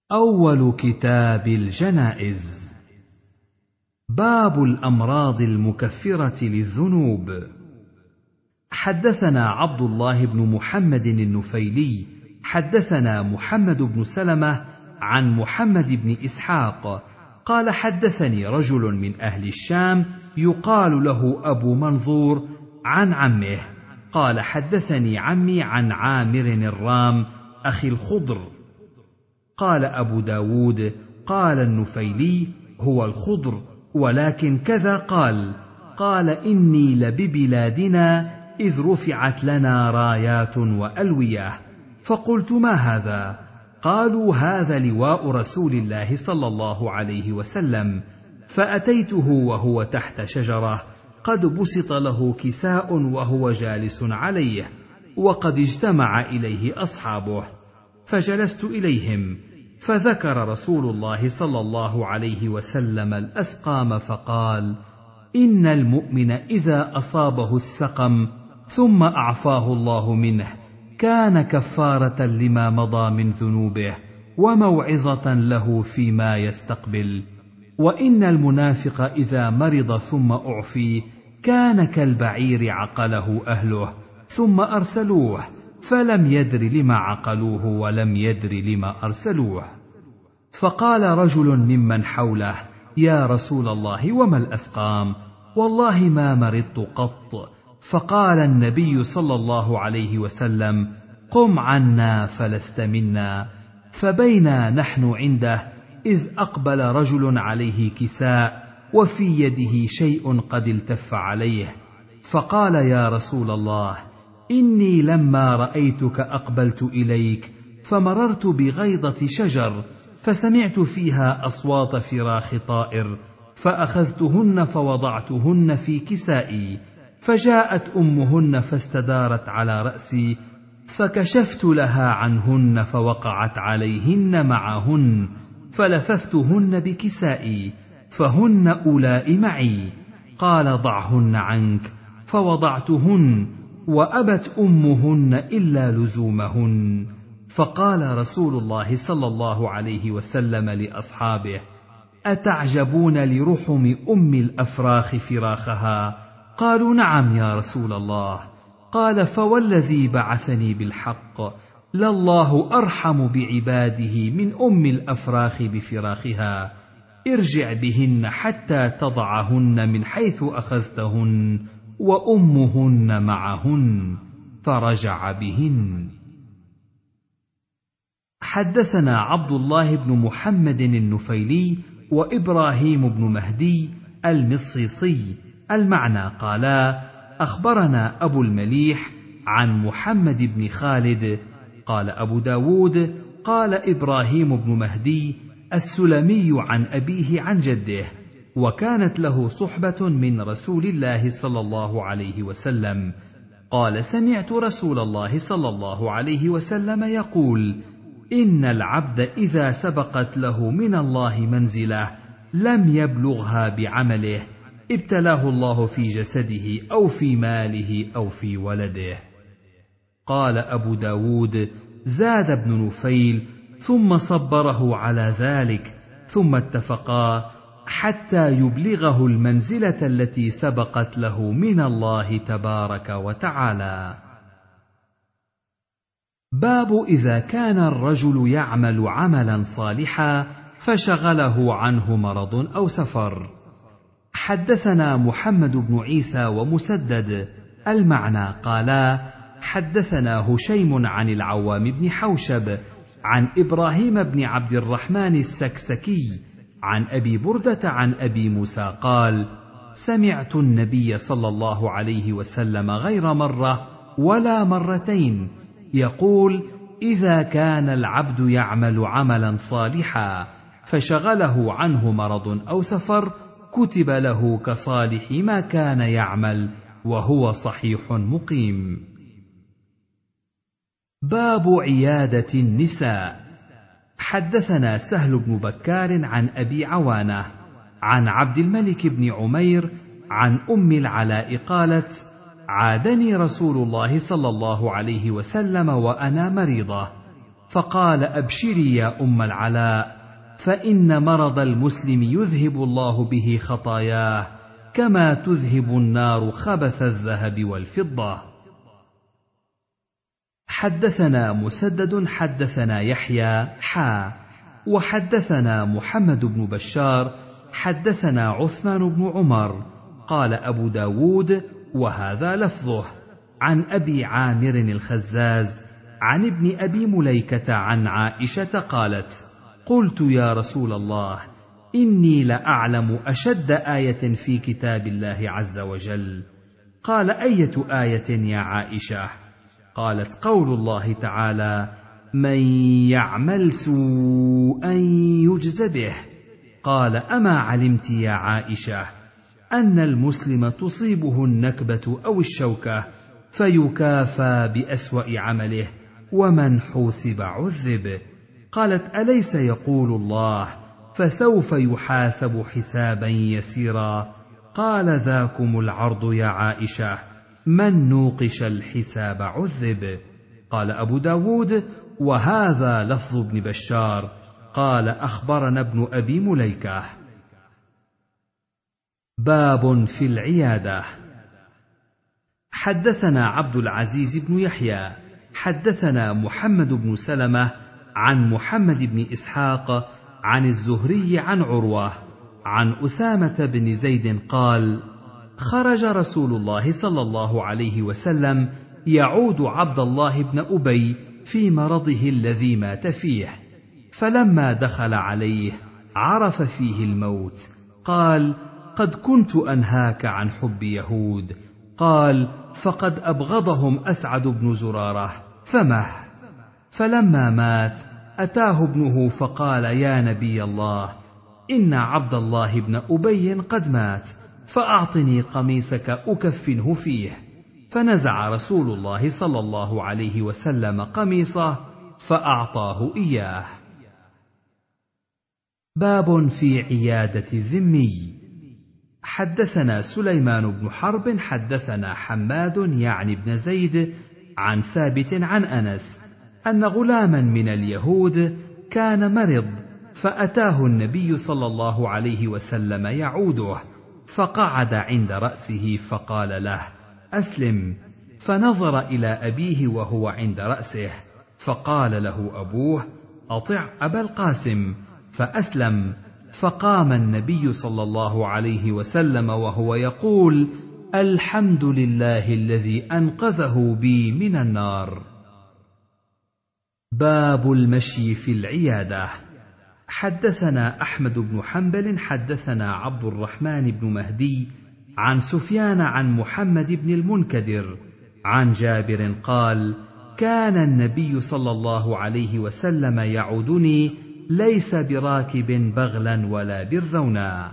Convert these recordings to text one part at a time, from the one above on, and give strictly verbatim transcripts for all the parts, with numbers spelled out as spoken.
أول كتاب الجنائز. باب الأمراض المكفرة للذنوب. حدثنا عبد الله بن محمد النفيلي حدثنا محمد بن سلمة عن محمد بن إسحاق قال حدثني رجل من أهل الشام يقال له أبو منظور عن عمه قال حدثني عمي عن عامر الرام أخي الخضر. قال أبو داود قال النفيلي هو الخضر ولكن كذا قال قال إني لببلادنا إذ رفعت لنا رايات وألوية، فقلت ما هذا؟ قالوا هذا لواء رسول الله صلى الله عليه وسلم، فأتيته وهو تحت شجرة قد بسط له كساء وهو جالس عليه وقد اجتمع إليه أصحابه، فجلست إليهم فذكر رسول الله صلى الله عليه وسلم الأسقام فقال إن المؤمن إذا أصابه السقم ثم أعفاه الله منه كان كفارة لما مضى من ذنوبه وموعظة له فيما يستقبل، وإن المنافق إذا مرض ثم أعفي كان كالبعير عقله أهله ثم أرسلوه فلم يدر لما عقلوه ولم يدر لما أرسلوه. فقال رجل ممن حوله يا رسول الله وما الأسقام؟ والله ما مرضت قط. فقال النبي صلى الله عليه وسلم قم عنا فلست منا. فبينا نحن عنده إذ أقبل رجل عليه كساء وفي يده شيء قد التف عليه، فقال يا رسول الله إني لما رأيتك أقبلت إليك فمررت بغيضة شجر فسمعت فيها أصوات فراخ طائر فأخذتهن فوضعتهن في كسائي، فجاءت أمهن فاستدارت على رأسي فكشفت لها عنهن فوقعت عليهن معهن فلففتهن بكسائي فهن أولاء معي. قال ضعهن عنك، فوضعتهن وأبت أمهن إلا لزومهن. فقال رسول الله صلى الله عليه وسلم لأصحابه أتعجبون لرحم أم الأفراخ فراخها؟ قالوا نعم يا رسول الله. قال فوالذي بعثني بالحق لله أرحم بعباده من أم الأفراخ بفراخها، ارجع بهن حتى تضعهن من حيث أخذتهن وأمهن معهن. فرجع بهن. حدثنا عبد الله بن محمد النفيلي وإبراهيم بن مهدي المصيصي المعنى قالا أخبرنا أبو المليح عن محمد بن خالد. قال أبو داود قال إبراهيم بن مهدي السلمي عن أبيه عن جده، وكانت له صحبة من رسول الله صلى الله عليه وسلم. قال سمعت رسول الله صلى الله عليه وسلم يقول إن العبد إذا سبقت له من الله منزله لم يبلغها بعمله ابتلاه الله في جسده أو في ماله أو في ولده. قال أبو داود زاد ابن نفيل ثم صبره على ذلك ثم اتفقا حتى يبلغه المنزلة التي سبقت له من الله تبارك وتعالى. باب إذا كان الرجل يعمل عملا صالحا فشغله عنه مرض أو سفر. حدثنا محمد بن عيسى ومسدد المعنى قالا حدثنا هشيم عن العوام بن حوشب عن إبراهيم بن عبد الرحمن السكسكي عن أبي بردة عن أبي موسى قال سمعت النبي صلى الله عليه وسلم غير مرة ولا مرتين يقول إذا كان العبد يعمل عملا صالحا فشغله عنه مرض أو سفر كتب له كصالح ما كان يعمل وهو صحيح مقيم. باب عيادة النساء. حدثنا سهل بن بكار عن أبي عوانة عن عبد الملك بن عمير عن أم العلاء قالت عادني رسول الله صلى الله عليه وسلم وأنا مريضة، فقال: أبشري يا أم العلاء، فإن مرض المسلم يذهب الله به خطاياه كما تذهب النار خبث الذهب والفضة. حدثنا مسدد حدثنا يحيى حا وحدثنا محمد بن بشار حدثنا عثمان بن عمر قال أبو داود وهذا لفظه عن أبي عامر الخزاز عن ابن أبي مليكة عن عائشة قالت: قلت يا رسول الله، إني لأعلم أشد آية في كتاب الله عز وجل. قال: أية آية يا عائشة؟ قالت: قول الله تعالى: من يعمل سوءا يجز به. قال: أما علمت يا عائشة أن المسلم تصيبه النكبة أو الشوكة فيكافى بأسوأ عمله ومن حوسب عذب؟ قالت: أليس يقول الله: فسوف يحاسب حسابا يسيرا؟ قال: ذاكم العرض يا عائشة، من نوقش الحساب عذب. قال أبو داود: وهذا لفظ ابن بشار. قال: أخبرنا ابن أبي مليكة. باب في العيادة. حدثنا عبد العزيز بن يحيى حدثنا محمد بن سلمة عن محمد بن إسحاق عن الزهري عن عروة عن أسامة بن زيد قال: خرج رسول الله صلى الله عليه وسلم يعود عبد الله بن أبي في مرضه الذي مات فيه، فلما دخل عليه عرف فيه الموت، قال: قد كنت أنهاك عن حب يهود. قال: فقد أبغضهم أسعد بن زرارة، فمه. فلما مات أتاه ابنه فقال: يا نبي الله، إن عبد الله بن أبي قد مات، فأعطني قميصك أكفنه فيه. فنزع رسول الله صلى الله عليه وسلم قميصه فأعطاه إياه. باب في عيادة الذمي. حدثنا سليمان بن حرب حدثنا حماد يعني بن زيد عن ثابت عن أنس أن غلاما من اليهود كان مرض، فأتاه النبي صلى الله عليه وسلم يعوده، فقعد عند رأسه فقال له: أسلم. فنظر إلى أبيه وهو عند رأسه، فقال له أبوه: أطع أبا القاسم، فأسلم. فقام النبي صلى الله عليه وسلم وهو يقول: الحمد لله الذي أنقذه بي من النار. باب المشي في العيادة. حدثنا أحمد بن حنبل حدثنا عبد الرحمن بن مهدي عن سفيان عن محمد بن المنكدر عن جابر قال: كان النبي صلى الله عليه وسلم يعودني ليس براكب بغلا ولا برذونا.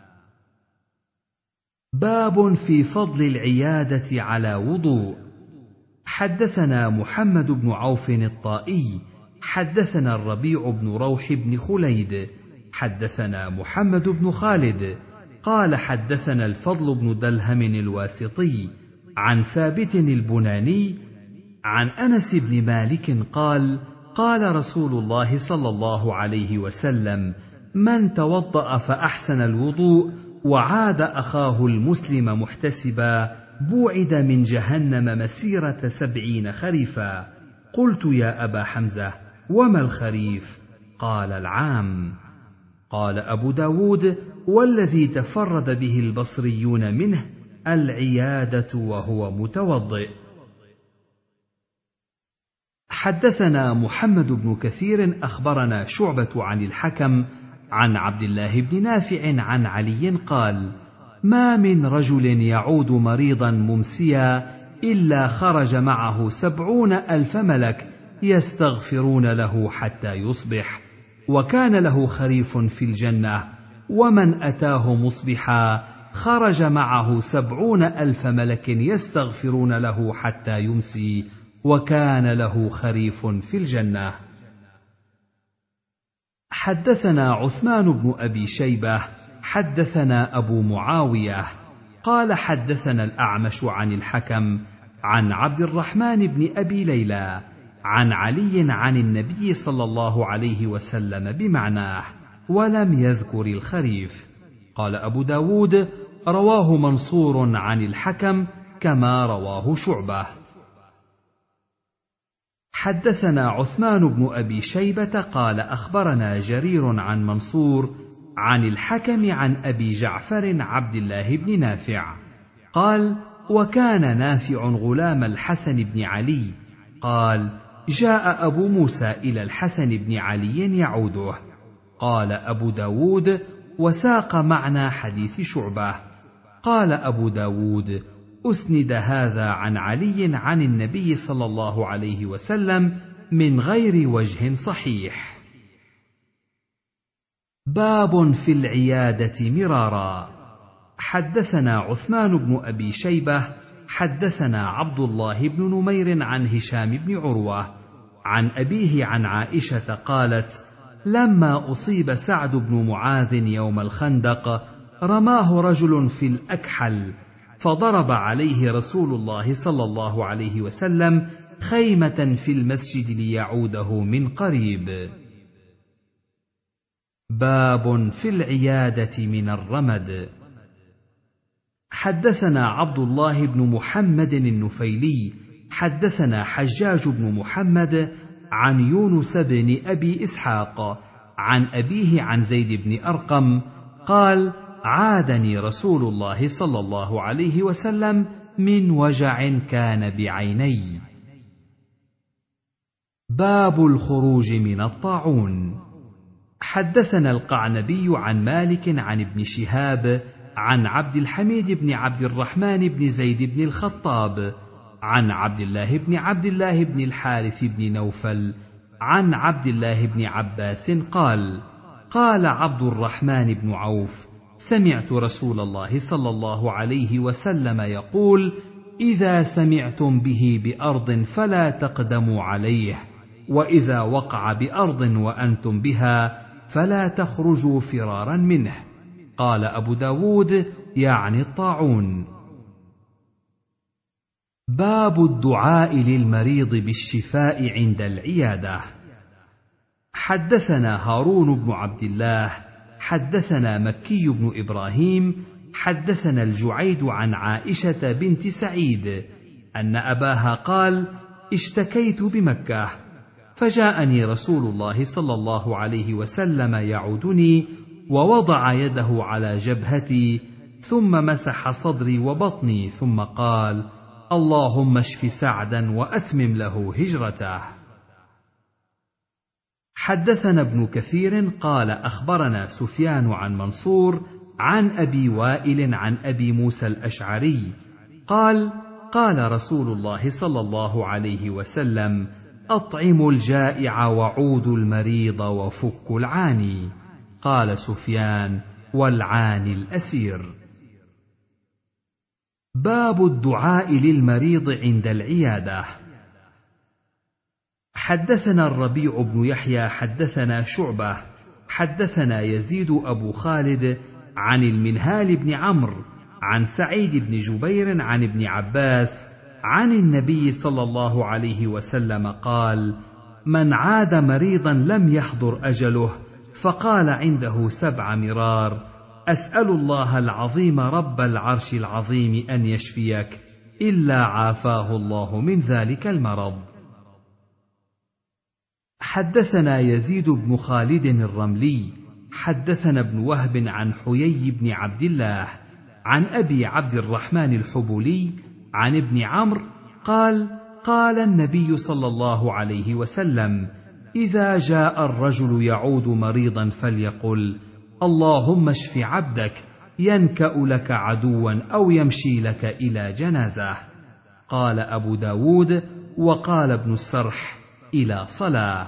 باب في فضل العيادة على وضوء. حدثنا محمد بن عوف الطائي حدثنا الربيع بن روح بن خليد حدثنا محمد بن خالد قال: حدثنا الفضل بن دلهم الواسطي عن ثابت البناني عن أنس بن مالك قال: قال رسول الله صلى الله عليه وسلم: من توضأ فأحسن الوضوء وعاد أخاه المسلم محتسبا بوعد من جهنم مسيرة سبعين خريفا. قلت: يا أبا حمزة، وما الخريف؟ قال: العام. قال أبو داود: والذي تفرد به البصريون منه العيادة وهو متوضئ. حدثنا محمد بن كثير أخبرنا شعبة عن الحكم عن عبد الله بن نافع عن علي قال: ما من رجل يعود مريضا ممسيا إلا خرج معه سبعون ألف ملك يستغفرون له حتى يصبح، وكان له خريف في الجنة. ومن أتاه مصبحا خرج معه سبعون ألف ملك يستغفرون له حتى يمسي، وكان له خريف في الجنة. حدثنا عثمان بن أبي شيبة حدثنا أبو معاوية قال: حدثنا الأعمش عن الحكم عن عبد الرحمن بن أبي ليلى عن علي عن النبي صلى الله عليه وسلم بمعناه، ولم يذكر الخريف. قال أبو داود: رواه منصور عن الحكم كما رواه شعبة. حدثنا عثمان بن أبي شيبة قال أخبرنا جرير عن منصور عن الحكم عن أبي جعفر عبد الله بن نافع قال: وكان نافع غلام الحسن بن علي. قال: جاء أبو موسى إلى الحسن بن علي يعوده. قال أبو داود: وساق معنى حديث شعبة. قال أبو داود: أسند هذا عن علي عن النبي صلى الله عليه وسلم من غير وجه صحيح. باب في العيادة مرارا. حدثنا عثمان بن أبي شيبة حدثنا عبد الله بن نمير عن هشام بن عروة عن أبيه عن عائشة قالت: لما أصيب سعد بن معاذ يوم الخندق رماه رجل في الأكحل، فضرب عليه رسول الله صلى الله عليه وسلم خيمة في المسجد ليعوده من قريب. باب في العيادة من الرمد. حدثنا عبد الله بن محمد النفيلي حدثنا حجاج بن محمد عن يونس بن أبي إسحاق عن أبيه عن زيد بن أرقم قال: عادني رسول الله صلى الله عليه وسلم من وجع كان بعيني. باب الخروج من الطاعون. حدثنا القعنبي عن مالك عن ابن شهاب عن عبد الحميد بن عبد الرحمن بن زيد بن الخطاب عن عبد الله بن عبد الله بن الحارث بن نوفل عن عبد الله بن عباس قال: قال عبد الرحمن بن عوف: سمعت رسول الله صلى الله عليه وسلم يقول: إذا سمعتم به بأرض فلا تقدموا عليه، وإذا وقع بأرض وأنتم بها فلا تخرجوا فرارا منه. قال أبو داود: يعني الطاعون. باب الدعاء للمريض بالشفاء عند العيادة. حدثنا هارون بن عبد الله حدثنا مكي بن إبراهيم حدثنا الجعيد عن عائشة بنت سعيد أن أباها قال: اشتكيت بمكة، فجاءني رسول الله صلى الله عليه وسلم يعودني، ووضع يده على جبهتي، ثم مسح صدري وبطني، ثم قال: اللهم اشف سعدا وأتمم له هجرته. حدثنا ابن كثير قال أخبرنا سفيان عن منصور عن أبي وائل عن أبي موسى الأشعري قال: قال رسول الله صلى الله عليه وسلم: أطعموا الجائع وعودوا المريض وفكوا العاني. قال سفيان: والعاني الأسير. باب الدعاء للمريض عند العيادة. حدثنا الربيع بن يحيى حدثنا شعبة حدثنا يزيد أبو خالد عن المنهال بن عمرو عن سعيد بن جبير عن ابن عباس عن النبي صلى الله عليه وسلم قال: من عاد مريضا لم يحضر أجله فقال عنده سبع مرار: أسأل الله العظيم رب العرش العظيم أن يشفيك، إلا عافاه الله من ذلك المرض. حدثنا يزيد بن خالد الرملي حدثنا ابن وهب عن حيي بن عبد الله عن أبي عبد الرحمن الحبولي عن ابن عمرو قال: قال النبي صلى الله عليه وسلم: إذا جاء الرجل يعود مريضا فليقل: اللهم اشف عبدك، ينكأ لك عدوا أو يمشي لك إلى جنازة. قال أبو داود: وقال ابن السرح: إلى صلاة.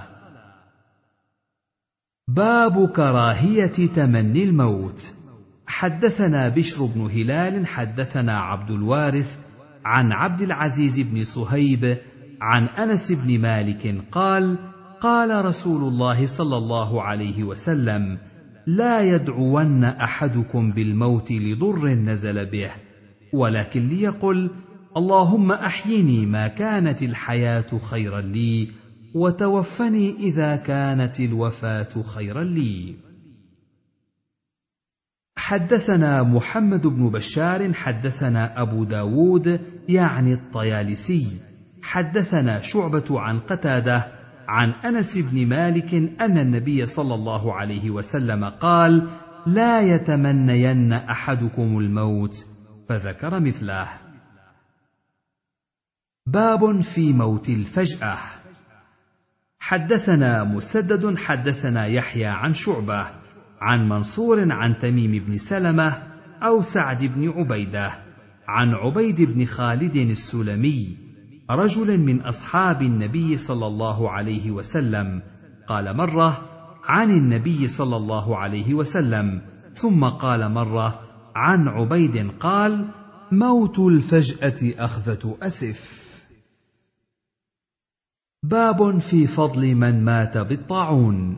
باب كراهية تمني الموت. حدثنا بشر بن هلال حدثنا عبد الوارث عن عبد العزيز بن صهيب عن أنس بن مالك قال: قال رسول الله صلى الله عليه وسلم: لا يدعون أحدكم بالموت لضر نزل به، ولكن ليقل: اللهم أحيني ما كانت الحياة خيرا لي، وتوفني إذا كانت الوفاة خيرا لي. حدثنا محمد بن بشار حدثنا أبو داود يعني الطيالسي حدثنا شعبة عن قتادة عن أنس بن مالك أن النبي صلى الله عليه وسلم قال: لا يتمنين أحدكم الموت، فذكر مثله. باب في موت الفجأة. حدثنا مسدد حدثنا يحيى عن شعبة عن منصور عن تميم بن سلمة أو سعد بن عبيدة عن عبيد بن خالد السلمي رجل من أصحاب النبي صلى الله عليه وسلم قال مرة عن النبي صلى الله عليه وسلم، ثم قال مرة عن عبيد قال: موت الفجأة أخذة أسف. باب في فضل من مات بالطاعون.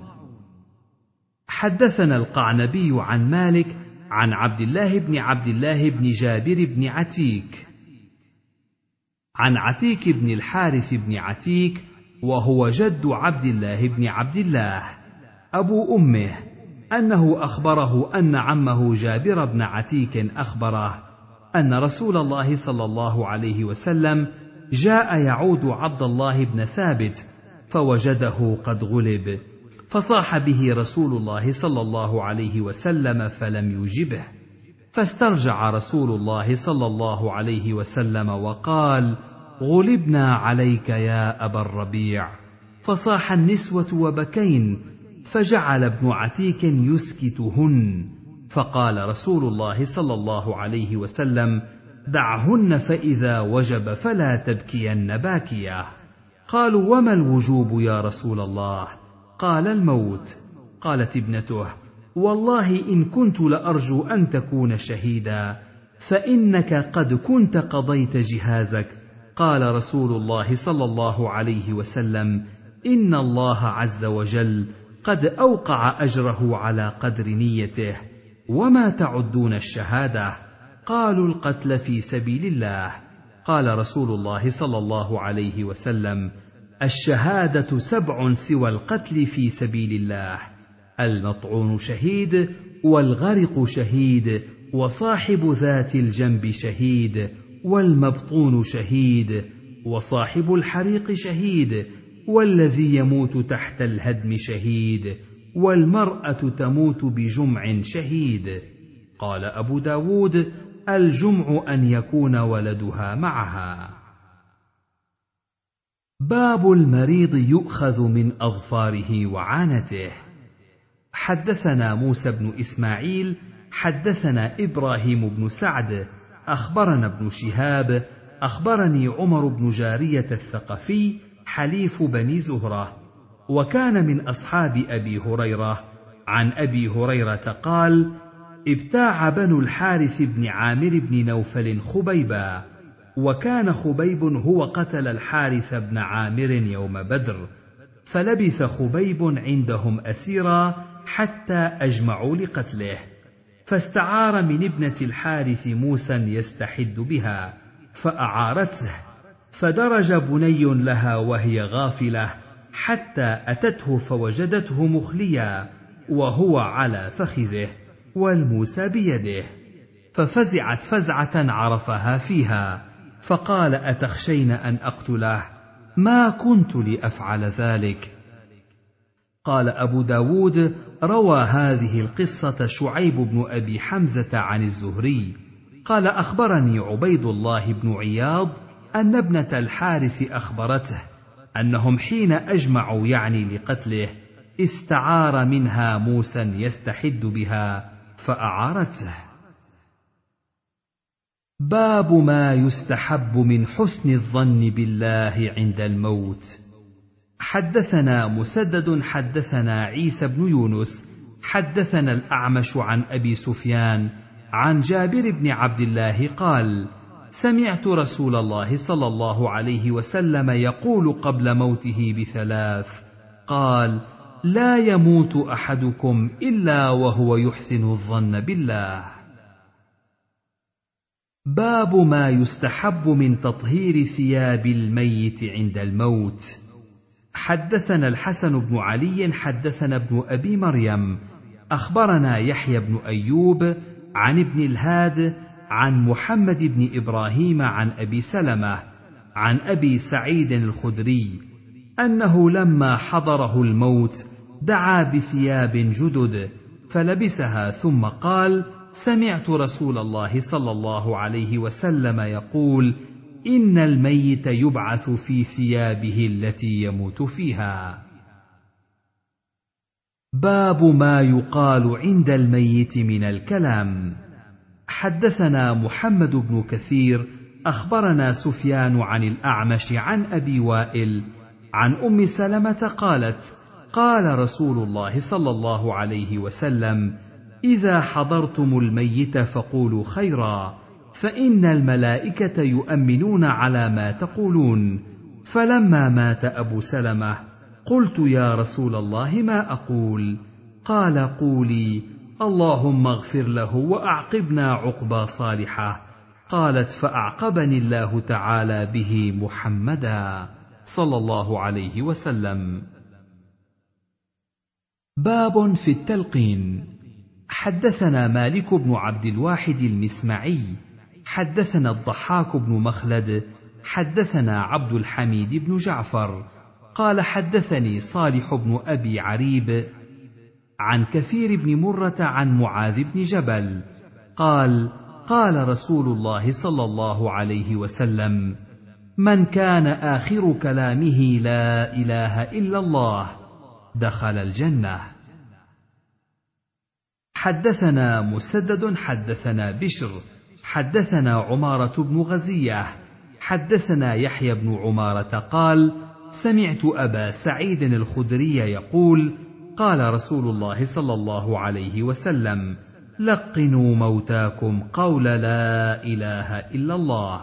حدثنا القعنبي عن مالك عن عبد الله بن عبد الله بن جابر بن عتيك عن عتيك بن الحارث بن عتيك وهو جد عبد الله بن عبد الله أبو أمه أنه أخبره أن عمه جابر بن عتيك أخبره أن رسول الله صلى الله عليه وسلم جاء يعود عبد الله بن ثابت فوجده قد غلب، فصاح به رسول الله صلى الله عليه وسلم فلم يجبه، فاسترجع رسول الله صلى الله عليه وسلم وقال: غلبنا عليك يا أبا الربيع. فصاح النسوة وبكين، فجعل ابن عتيك يسكتهن، فقال رسول الله صلى الله عليه وسلم: دعهن فإذا وجب فلا تبكين باكية. قالوا: وما الوجوب يا رسول الله؟ قال: الموت. قالت ابنته: والله إن كنت لأرجو أن تكون شهيدا، فإنك قد كنت قضيت جهازك. قال رسول الله صلى الله عليه وسلم: إن الله عز وجل قد أوقع أجره على قدر نيته. وما تعدون الشهادة؟ قالوا: القتل في سبيل الله. قال رسول الله صلى الله عليه وسلم: الشهادة سبع سوى القتل في سبيل الله: المطعون شهيد، والغرق شهيد، وصاحب ذات الجنب شهيد، والمبطون شهيد، وصاحب الحريق شهيد، والذي يموت تحت الهدم شهيد، والمرأة تموت بجمع شهيد. قال أبو داود: الجمع أن يكون ولدها معها. باب المريض يؤخذ من أظفاره وعانته. حدثنا موسى بن إسماعيل حدثنا إبراهيم بن سعد أخبرنا ابن شهاب أخبرني عمر بن جارية الثقفي حليف بني زهرة، وكان من أصحاب أبي هريرة، عن أبي هريرة قال: ابتاع بنو الحارث بن عامر بن نوفل خبيبا، وكان خبيب هو قتل الحارث بن عامر يوم بدر، فلبث خبيب عندهم أسيرا حتى أجمعوا لقتله، فاستعار من ابنة الحارث موسى يستحد بها، فأعارته، فدرج بني لها وهي غافلة حتى أتته فوجدته مخليا وهو على فخذه والموسى بيده، ففزعت فزعة عرفها فيها، فقال: أتخشين أن أقتله؟ ما كنت لأفعل ذلك. قال أبو داود: روى هذه القصة شعيب بن أبي حمزة عن الزهري قال: أخبرني عبيد الله بن عياض أن ابنة الحارث أخبرته أنهم حين أجمعوا يعني لقتله استعار منها موسى يستحد بها فأعارته. باب ما يستحب من حسن الظن بالله عند الموت. حدثنا مسدد حدثنا عيسى بن يونس حدثنا الأعمش عن أبي سفيان عن جابر بن عبد الله قال: سمعت رسول الله صلى الله عليه وسلم يقول قبل موته بثلاث، قال: لا يموت أحدكم إلا وهو يحسن الظن بالله. باب ما يستحب من تطهير ثياب الميت عند الموت. حدثنا الحسن بن علي حدثنا ابن أبي مريم أخبرنا يحيى بن أيوب عن ابن الهاد عن محمد بن إبراهيم عن أبي سلمة عن أبي سعيد الخدري أنه لما حضره الموت دعا بثياب جدد فلبسها ثم قال: سمعت رسول الله صلى الله عليه وسلم يقول: إن الميت يبعث في ثيابه التي يموت فيها. باب ما يقال عند الميت من الكلام. حدثنا محمد بن كثير أخبرنا سفيان عن الأعمش عن أبي وائل عن أم سلمة قالت: قال رسول الله صلى الله عليه وسلم: إذا حضرتم الميت فقولوا خيرا، فإن الملائكة يؤمنون على ما تقولون. فلما مات أبو سلمة قلت: يا رسول الله ما أقول؟ قال: قولي: اللهم اغفر له وأعقبنا عقبى صالحة. قالت: فأعقبني الله تعالى به محمدا صلى الله عليه وسلم. باب في التلقين. حدثنا مالك بن عبد الواحد المسمعي حدثنا الضحاك بن مخلد حدثنا عبد الحميد بن جعفر قال: حدثني صالح بن أبي عريب عن كثير بن مرة عن معاذ بن جبل قال: قال رسول الله صلى الله عليه وسلم: من كان آخر كلامه لا إله إلا الله دخل الجنة. حدثنا مسدد حدثنا بشر حدثنا عمارة بن غزية حدثنا يحيى بن عمارة قال: سمعت أبا سعيد الخدري يقول: قال رسول الله صلى الله عليه وسلم: لقنوا موتاكم قول لا إله إلا الله.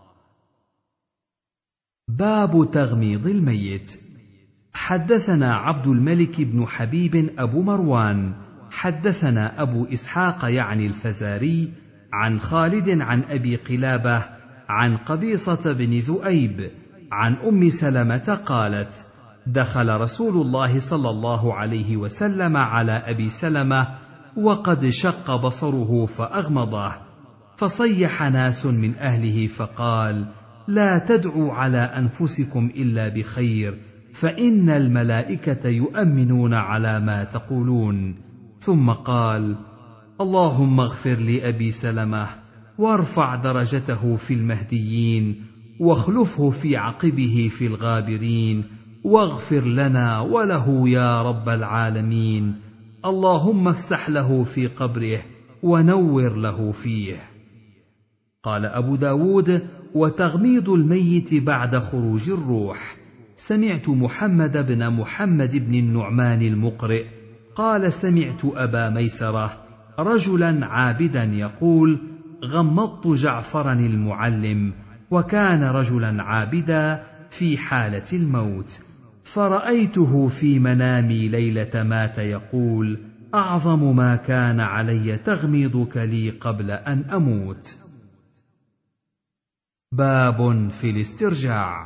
باب تغميض الميت. حدثنا عبد الملك بن حبيب أبو مروان حدثنا أبو إسحاق يعني الفزاري عن خالد عن أبي قلابة عن قبيصة بن ذؤيب عن أم سلمة قالت: دخل رسول الله صلى الله عليه وسلم على أبي سلمة وقد شق بصره فأغمضه، فصيح ناس من أهله فقال: لا تدعوا على أنفسكم إلا بخير، فإن الملائكة يؤمنون على ما تقولون. ثم قال: اللهم اغفر لأبي سلمة وارفع درجته في المهديين واخلفه في عقبه في الغابرين، واغفر لنا وله يا رب العالمين. اللهم افسح له في قبره ونور له فيه. قال أبو داود: وتغميض الميت بعد خروج الروح. سمعت محمد بن محمد بن النعمان المقرئ قال: سمعت أبا ميسرة رجلا عابدا يقول: غمضت جعفرا المعلم، وكان رجلا عابدا في حالة الموت، فرأيته في منامي ليلة مات يقول: أعظم ما كان علي تغميضك لي قبل أن أموت. باب في الاسترجاع.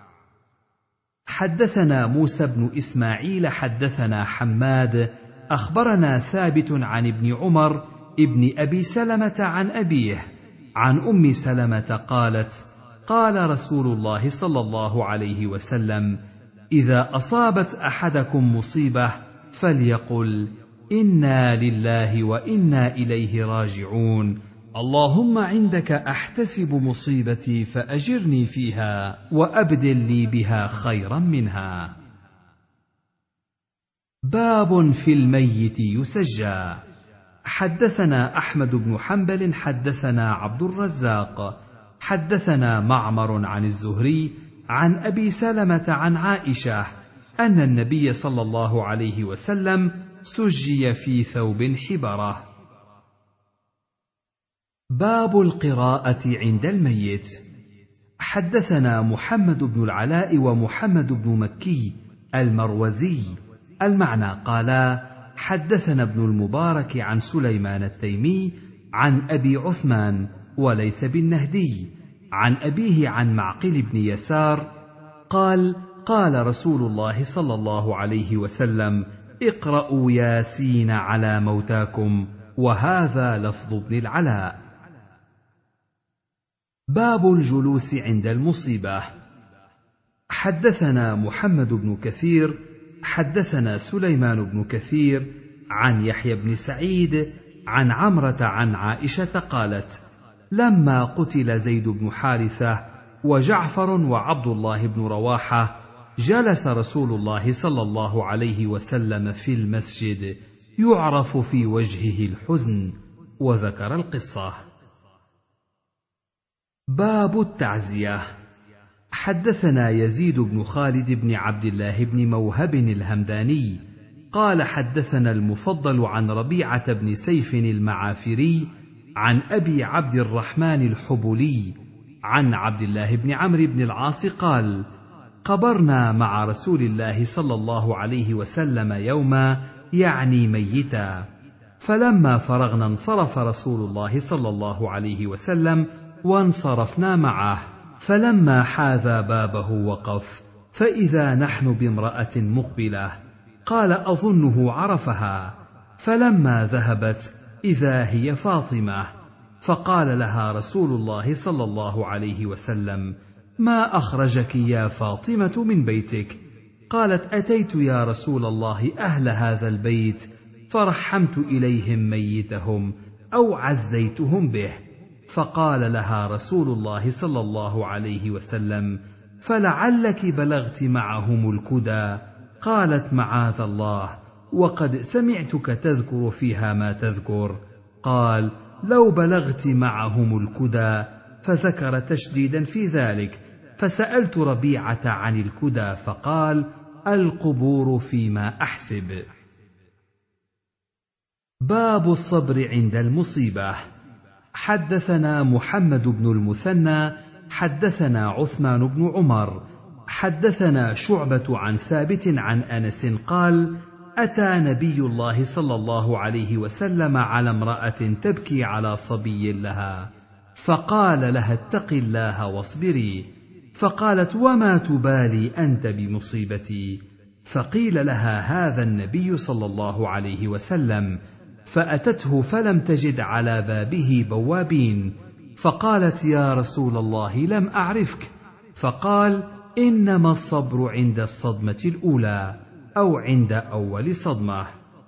حدثنا موسى بن إسماعيل حدثنا حماد أخبرنا ثابت عن ابن عمر ابن أبي سلمة عن أبيه عن أم سلمة قالت: قال رسول الله صلى الله عليه وسلم: إذا أصابت أحدكم مصيبة فليقل: إنا لله وإنا إليه راجعون، اللهم عندك أحتسب مصيبتي فأجرني فيها وأبدل لي بها خيرا منها. باب في الميت يسجى. حدثنا أحمد بن حنبل حدثنا عبد الرزاق حدثنا معمر عن الزهري عن أبي سلمة عن عائشة أن النبي صلى الله عليه وسلم سجي في ثوب حبرة. باب القراءة عند الميت. حدثنا محمد بن العلاء ومحمد بن مكي المروزي المعنى قالا: حدثنا ابن المبارك عن سليمان التيمي عن أبي عثمان وليس بالنهدي عن أبيه عن معقل بن يسار قال: قال رسول الله صلى الله عليه وسلم: اقرأوا ياسين على موتاكم، وهذا لفظ ابن العلاء. باب الجلوس عند المصيبة. حدثنا محمد بن كثير حدثنا سليمان بن كثير عن يحيى بن سعيد عن عمرة عن عائشة قالت: لما قتل زيد بن حارثة وجعفر وعبد الله بن رواحة جلس رسول الله صلى الله عليه وسلم في المسجد يعرف في وجهه الحزن، وذكر القصة. باب التعزية. حدثنا يزيد بن خالد بن عبد الله بن موهب الهمداني قال: حدثنا المفضل عن ربيعة بن سيف المعافري عن أبي عبد الرحمن الحبلي عن عبد الله بن عمرو بن العاص قال: قبرنا مع رسول الله صلى الله عليه وسلم يوما، يعني ميتا، فلما فرغنا انصرف رسول الله صلى الله عليه وسلم وانصرفنا معه، فلما حاذا بابه وقف، فإذا نحن بامرأة مقبلة، قال: أظنه عرفها، فلما ذهبت إذا هي فاطمة، فقال لها رسول الله صلى الله عليه وسلم: ما أخرجك يا فاطمة من بيتك؟ قالت: أتيت يا رسول الله أهل هذا البيت فرحمت إليهم ميتهم أو عزيتهم به. فقال لها رسول الله صلى الله عليه وسلم: فلعلك بلغت معهم الكدى. قالت: معاذ الله، وقد سمعتك تذكر فيها ما تذكر. قال: لو بلغت معهم الكدى، فذكر تشديدا في ذلك، فسألت ربيعة عن الكدى فقال: القبور فيما أحسب. باب الصبر عند المصيبة. حدثنا محمد بن المثنى حدثنا عثمان بن عمر حدثنا شعبة عن ثابت عن أنس قال: أتى نبي الله صلى الله عليه وسلم على امرأة تبكي على صبي لها، فقال لها: اتق الله واصبري. فقالت: وما تبالي أنت بمصيبتي؟ فقيل لها: هذا النبي صلى الله عليه وسلم. فأتته فلم تجد على بابه بوابين، فقالت: يا رسول الله، لم أعرفك. فقال: إنما الصبر عند الصدمة الأولى، أو عند أول صدمة.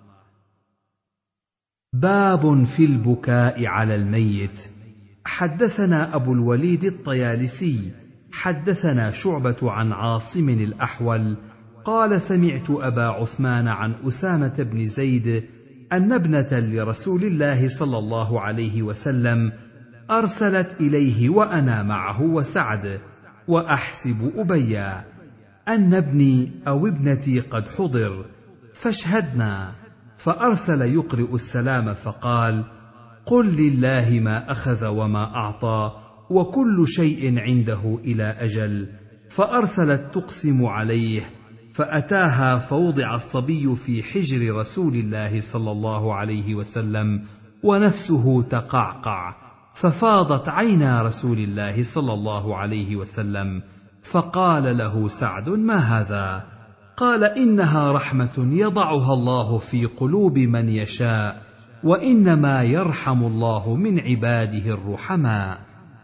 باب في البكاء على الميت. حدثنا أبو الوليد الطيالسي حدثنا شعبة عن عاصم الأحول قال: سمعت أبا عثمان عن أسامة بن زيد أن ابنة لرسول الله صلى الله عليه وسلم أرسلت إليه وأنا معه وسعد وأحسب أبيا أن ابني أو ابنتي قد حضر، فاشهدنا. فأرسل يقرئ السلام فقال: قل لله ما أخذ وما أعطى، وكل شيء عنده إلى أجل. فأرسلت تقسم عليه، فأتاها فوضع الصبي في حجر رسول الله صلى الله عليه وسلم ونفسه تقعقع، ففاضت عينا رسول الله صلى الله عليه وسلم، فقال له سعد: ما هذا؟ قال: إنها رحمة يضعها الله في قلوب من يشاء، وإنما يرحم الله من عباده الرحماء.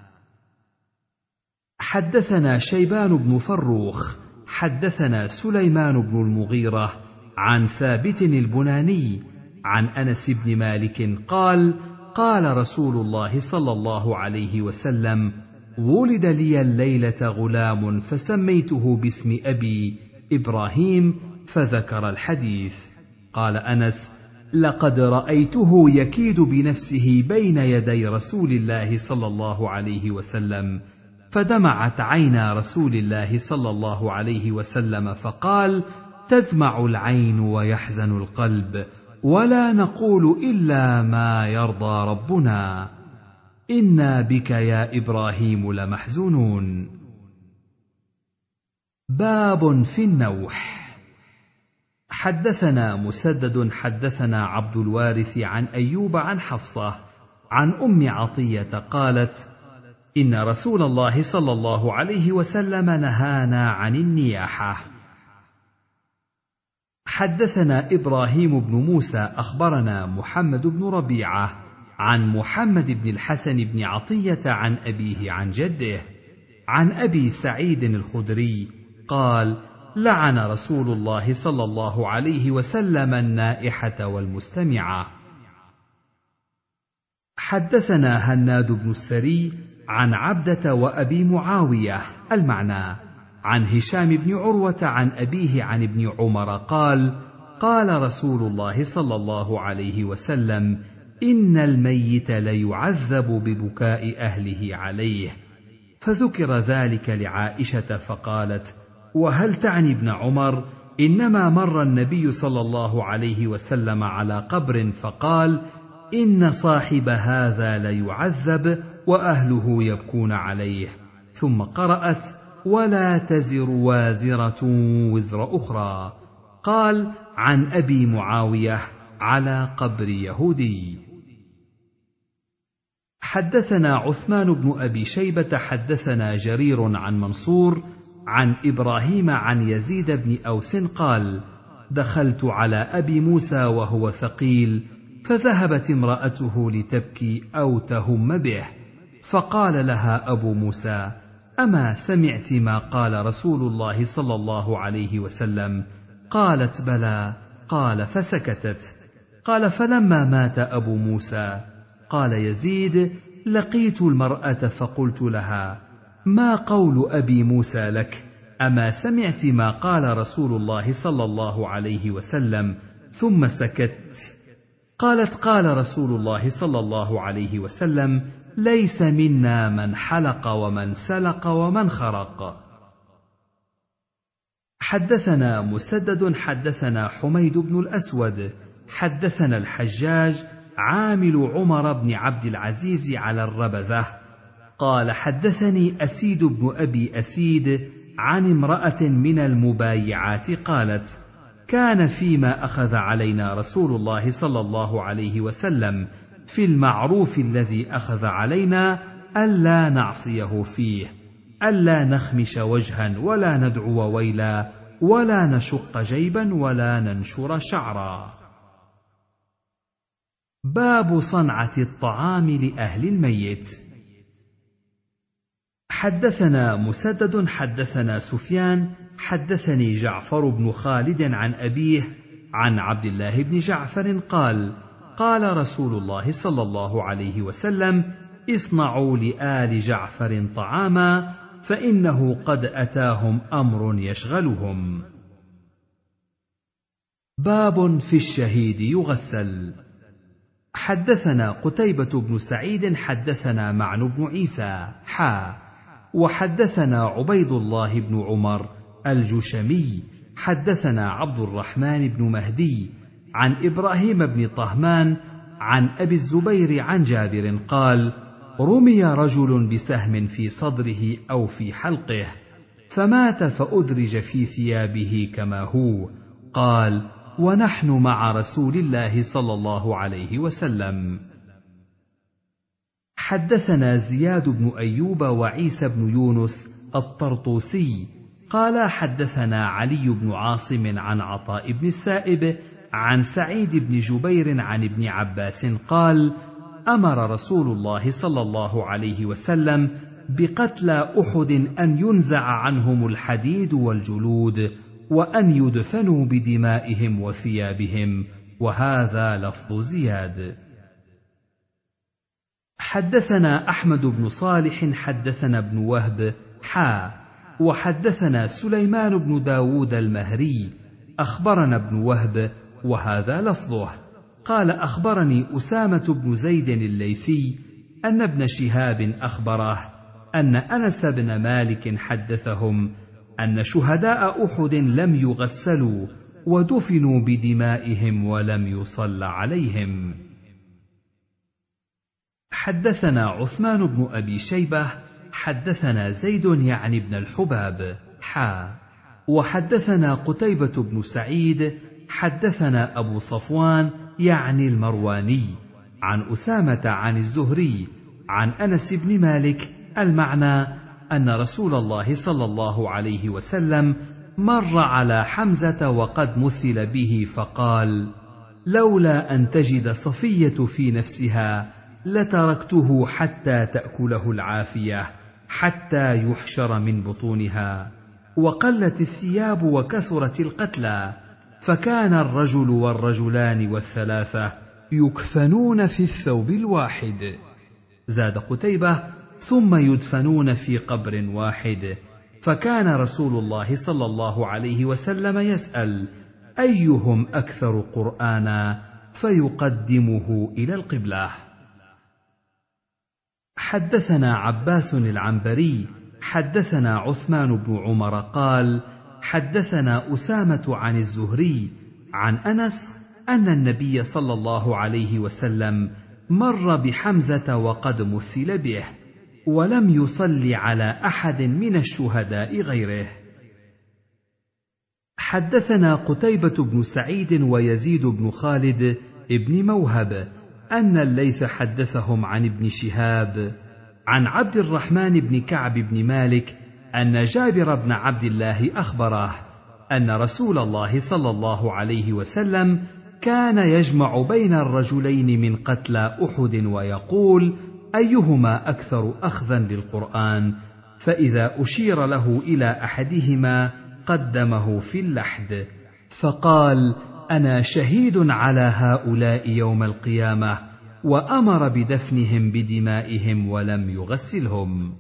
حدثنا شيبان بن فروخ حدثنا سليمان بن المغيرة عن ثابت البناني عن أنس بن مالك قال: قال رسول الله صلى الله عليه وسلم: ولد لي الليلة غلام فسميته باسم أبي إبراهيم، فذكر الحديث. قال أنس: لقد رأيته يكيد بنفسه بين يدي رسول الله صلى الله عليه وسلم، فدمعت عينا رسول الله صلى الله عليه وسلم، فقال: تدمع العين ويحزن القلب، ولا نقول إلا ما يرضى ربنا، إنا بك يا إبراهيم لمحزونون. باب في النوح. حدثنا مسدد حدثنا عبد الوارث عن أيوب عن حفصة عن أم عطية قالت: إن رسول الله صلى الله عليه وسلم نهانا عن النياحة. حدثنا إبراهيم بن موسى أخبرنا محمد بن ربيعة عن محمد بن الحسن بن عطية عن أبيه عن جده عن أبي سعيد الخدري قال: لعن رسول الله صلى الله عليه وسلم النائحة والمستمعة. حدثنا هناد بن السري عن عبدة وأبي معاوية المعنى عن هشام بن عروة عن أبيه عن ابن عمر قال: قال رسول الله صلى الله عليه وسلم: إن الميت ليعذب ببكاء أهله عليه. فذكر ذلك لعائشة فقالت: وهل تعني ابن عمر؟ إنما مر النبي صلى الله عليه وسلم على قبر فقال: إن صاحب هذا ليعذب وأهله يبكون عليه، ثم قرأت: ولا تزر وازرة وزر أخرى. قال: عن أبي معاوية على قبر يهودي. حدثنا عثمان بن أبي شيبة حدثنا جرير عن منصور عن إبراهيم عن يزيد بن أوس قال: دخلت على أبي موسى وهو ثقيل، فذهبت امرأته لتبكي أو تهم به، فقال لها أبو موسى: أما سمعت ما قال رسول الله صلى الله عليه وسلم؟ قالت: بلى. قال: فسكتت. قال: فلما مات أبو موسى قال يزيد: لقيت المرأة فقلت لها: ما قول أبي موسى لك؟ أما سمعت ما قال رسول الله صلى الله عليه وسلم؟ ثم سكت. قالت: قال رسول الله صلى الله عليه وسلم: ليس منا من حلق ومن سلق ومن خرق. حدثنا مسدد حدثنا حميد بن الأسود حدثنا الحجاج عامل عمر بن عبد العزيز على الربذة قال: حدثني أسيد بن أبي أسيد عن امرأة من المبايعات قالت: كان فيما أخذ علينا رسول الله صلى الله عليه وسلم في المعروف الذي أخذ علينا ألا نعصيه فيه، ألا نخمش وجها ولا ندعو ويلا ولا نشق جيبا ولا ننشر شعرا. باب صنعة الطعام لأهل الميت. حدثنا مسدد حدثنا سفيان حدثني جعفر بن خالد عن أبيه عن عبد الله بن جعفر قال: قال رسول الله صلى الله عليه وسلم: اصنعوا لآل جعفر طعاما فإنه قد أتاهم أمر يشغلهم. باب في الشهيد يغسل. حدثنا قتيبة بن سعيد حدثنا معن بن عيسى حا وحدثنا عبيد الله بن عمر الجشمي حدثنا عبد الرحمن بن مهدي عن إبراهيم بن طهمان عن أبي الزبير عن جابر قال: رمي رجل بسهم في صدره أو في حلقه فمات فأدرج في ثيابه كما هو. قال: ونحن مع رسول الله صلى الله عليه وسلم. حدثنا زياد بن أيوب وعيسى بن يونس الطرطوسي قال: حدثنا علي بن عاصم عن عطاء بن السائب عن سعيد بن جبير عن ابن عباس قال: أمر رسول الله صلى الله عليه وسلم بقتلى أحد أن ينزع عنهم الحديد والجلود وأن يدفنوا بدمائهم وثيابهم، وهذا لفظ زياد. حدثنا أحمد بن صالح حدثنا ابن وهب حا وحدثنا سليمان بن داود المهري أخبرنا ابن وهب وهذا لفظه قال: أخبرني أسامة بن زيد الليثي أن ابن شهاب أخبره أن أنس بن مالك حدثهم أن شهداء أحد لم يغسلوا ودفنوا بدمائهم ولم يصل عليهم. حدثنا عثمان بن أبي شيبة حدثنا زيد يعني ابن الحباب حا وحدثنا قتيبة بن سعيد حدثنا أبو صفوان يعني المرواني عن أسامة عن الزهري عن أنس بن مالك المعنى أن رسول الله صلى الله عليه وسلم مر على حمزة وقد مثل به فقال: لولا أن تجد صفية في نفسها لتركته حتى تأكله العافية حتى يحشر من بطونها. وقلت الثياب وكثرت القتلى، فكان الرجل والرجلان والثلاثة يكفنون في الثوب الواحد. زاد قتيبة: ثم يدفنون في قبر واحد. فكان رسول الله صلى الله عليه وسلم يسأل: أيهم أكثر قرآنا؟ فيقدمه إلى القبلة. حدثنا عباس العنبري حدثنا عثمان بن عمر قال: حدثنا أسامة عن الزهري عن أنس أن النبي صلى الله عليه وسلم مر بحمزة وقد مثل به، ولم يصل على أحد من الشهداء غيره. حدثنا قتيبة بن سعيد ويزيد بن خالد ابن موهب أن الليث حدثهم عن ابن شهاب عن عبد الرحمن بن كعب بن مالك أن جابر بن عبد الله أخبره أن رسول الله صلى الله عليه وسلم كان يجمع بين الرجلين من قتلى أحد ويقول: أيهما أكثر أخذا للقرآن؟ فإذا أشير له إلى أحدهما قدمه في اللحد، فقال: أنا شهيد على هؤلاء يوم القيامة، وأمر بدفنهم بدمائهم ولم يغسلهم.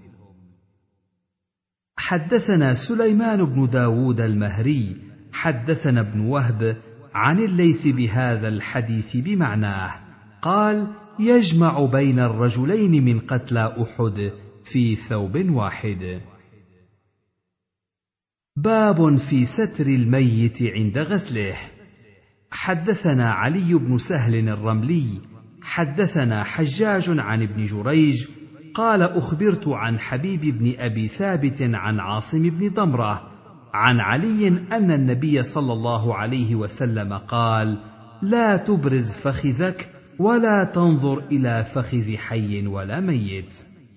حدثنا سليمان بن داود المهري حدثنا ابن وهب عن الليث بهذا الحديث بمعناه، قال: يجمع بين الرجلين من قتلى أحد في ثوب واحد. باب في ستر الميت عند غسله. حدثنا علي بن سهل الرملي حدثنا حجاج عن ابن جريج قال: أخبرت عن حبيب بن أبي ثابت عن عاصم بن ضمرة عن علي أن النبي صلى الله عليه وسلم قال: لا تبرز فخذك ولا تنظر إلى فخذ حي ولا ميت.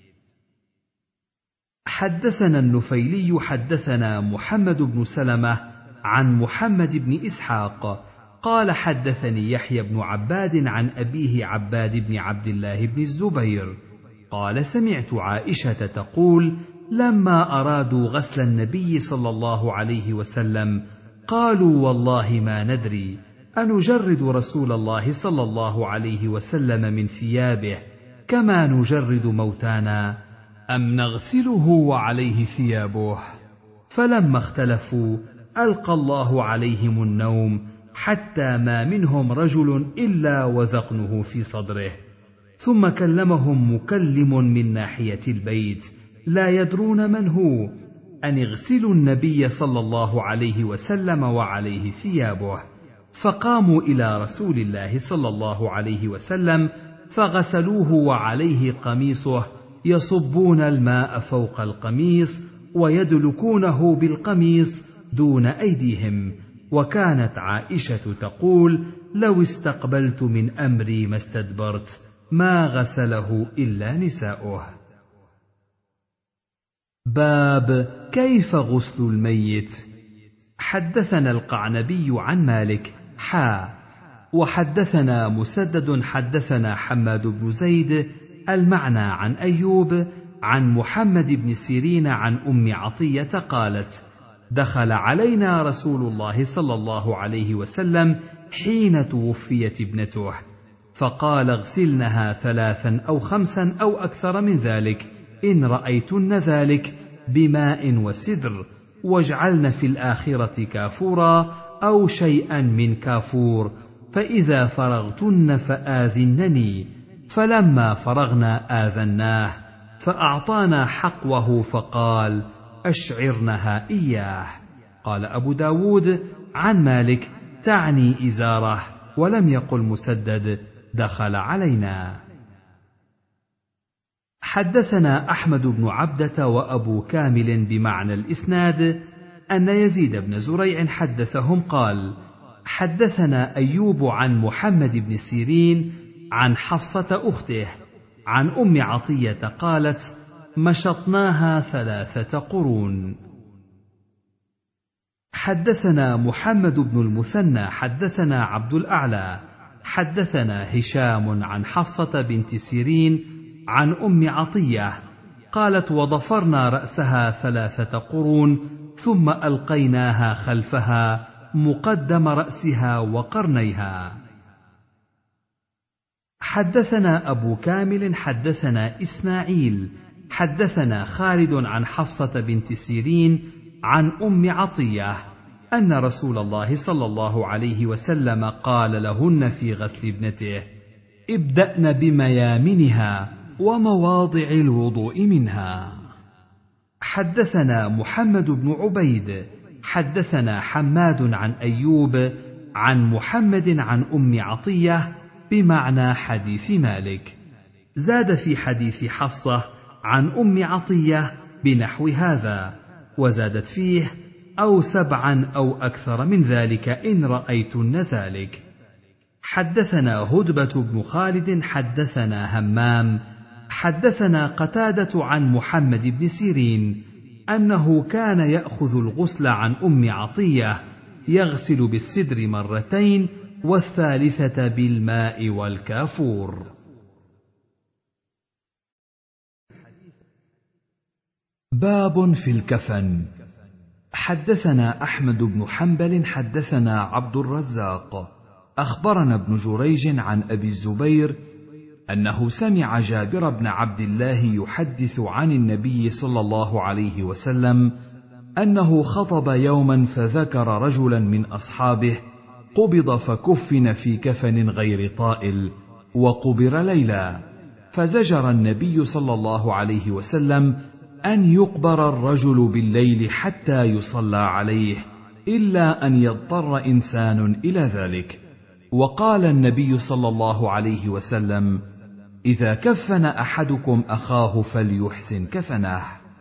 حدثنا النفيلي حدثنا محمد بن سلمة عن محمد بن إسحاق قال: حدثني يحيى بن عباد عن أبيه عباد بن عبد الله بن الزبير قال: سمعت عائشة تقول: لما أرادوا غسل النبي صلى الله عليه وسلم قالوا: والله ما ندري أنجرد رسول الله صلى الله عليه وسلم من ثيابه كما نجرد موتانا أم نغسله وعليه ثيابه؟ فلما اختلفوا ألقى الله عليهم النوم حتى ما منهم رجل إلا وذقنه في صدره، ثم كلمهم مكلم من ناحية البيت لا يدرون من هو أن اغسلوا النبي صلى الله عليه وسلم وعليه ثيابه، فقاموا إلى رسول الله صلى الله عليه وسلم فغسلوه وعليه قميصه، يصبون الماء فوق القميص ويدلكونه بالقميص دون أيديهم. وكانت عائشة تقول: لو استقبلت من أمري ما استدبرت، ما غسله إلا نساؤه. باب كيف غسل الميت. حدثنا القعنبي عن مالك حا وحدثنا مسدد حدثنا حماد بن زيد المعنى عن أيوب عن محمد بن سيرين عن أم عطية قالت: دخل علينا رسول الله صلى الله عليه وسلم حين توفيت ابنته، فقال: اغسلنها ثلاثا أو خمسا أو أكثر من ذلك إن رأيتن ذلك بماء وسدر، واجعلن في الآخرة كافورا أو شيئا من كافور، فإذا فرغتن فآذنني. فلما فرغنا آذناه فأعطانا حقوه فقال: أشعرنها إياه. قال أبو داود عن مالك: تعني إزاره، ولم يقل مسدد دخل علينا. حدثنا أحمد بن عبدة وأبو كامل بمعنى الإسناد أن يزيد بن زريع حدثهم قال: حدثنا أيوب عن محمد بن سيرين عن حفصة أخته عن أم عطية قالت: مشطناها ثلاثة قرون. حدثنا محمد بن المثنى حدثنا عبد الأعلى حدثنا هشام عن حفصة بنت سيرين عن أم عطية قالت: وضفرنا رأسها ثلاثة قرون ثم ألقيناها خلفها مقدم رأسها وقرنيها. حدثنا أبو كامل حدثنا إسماعيل حدثنا خالد عن حفصة بنت سيرين عن أم عطية أن رسول الله صلى الله عليه وسلم قال لهن في غسل ابنته: ابدأن بميامنها ومواضع الوضوء منها. حدثنا محمد بن عبيد حدثنا حماد عن أيوب عن محمد عن أم عطية بمعنى حديث مالك، زاد في حديث حفصة عن أم عطية بنحو هذا، وزادت فيه: أو سبعا أو أكثر من ذلك إن رأيتن ذلك. حدثنا هدبة بن خالد حدثنا همام حدثنا قتادة عن محمد بن سيرين أنه كان يأخذ الغسل عن أم عطية يغسل بالسدر مرتين والثالثة بالماء والكافور. باب في الكفن. حدثنا أحمد بن حنبل حدثنا عبد الرزاق أخبرنا ابن جريج عن أبي الزبير أنه سمع جابر بن عبد الله يحدث عن النبي صلى الله عليه وسلم أنه خطب يوما فذكر رجلا من أصحابه قبض فكفن في كفن غير طائل وقبر ليلا، فزجر النبي صلى الله عليه وسلم أن يقبر الرجل بالليل حتى يصلى عليه إلا أن يضطر إنسان إلى ذلك. وقال النبي صلى الله عليه وسلم: إذا كفن أحدكم أخاه فليحسن كفنه.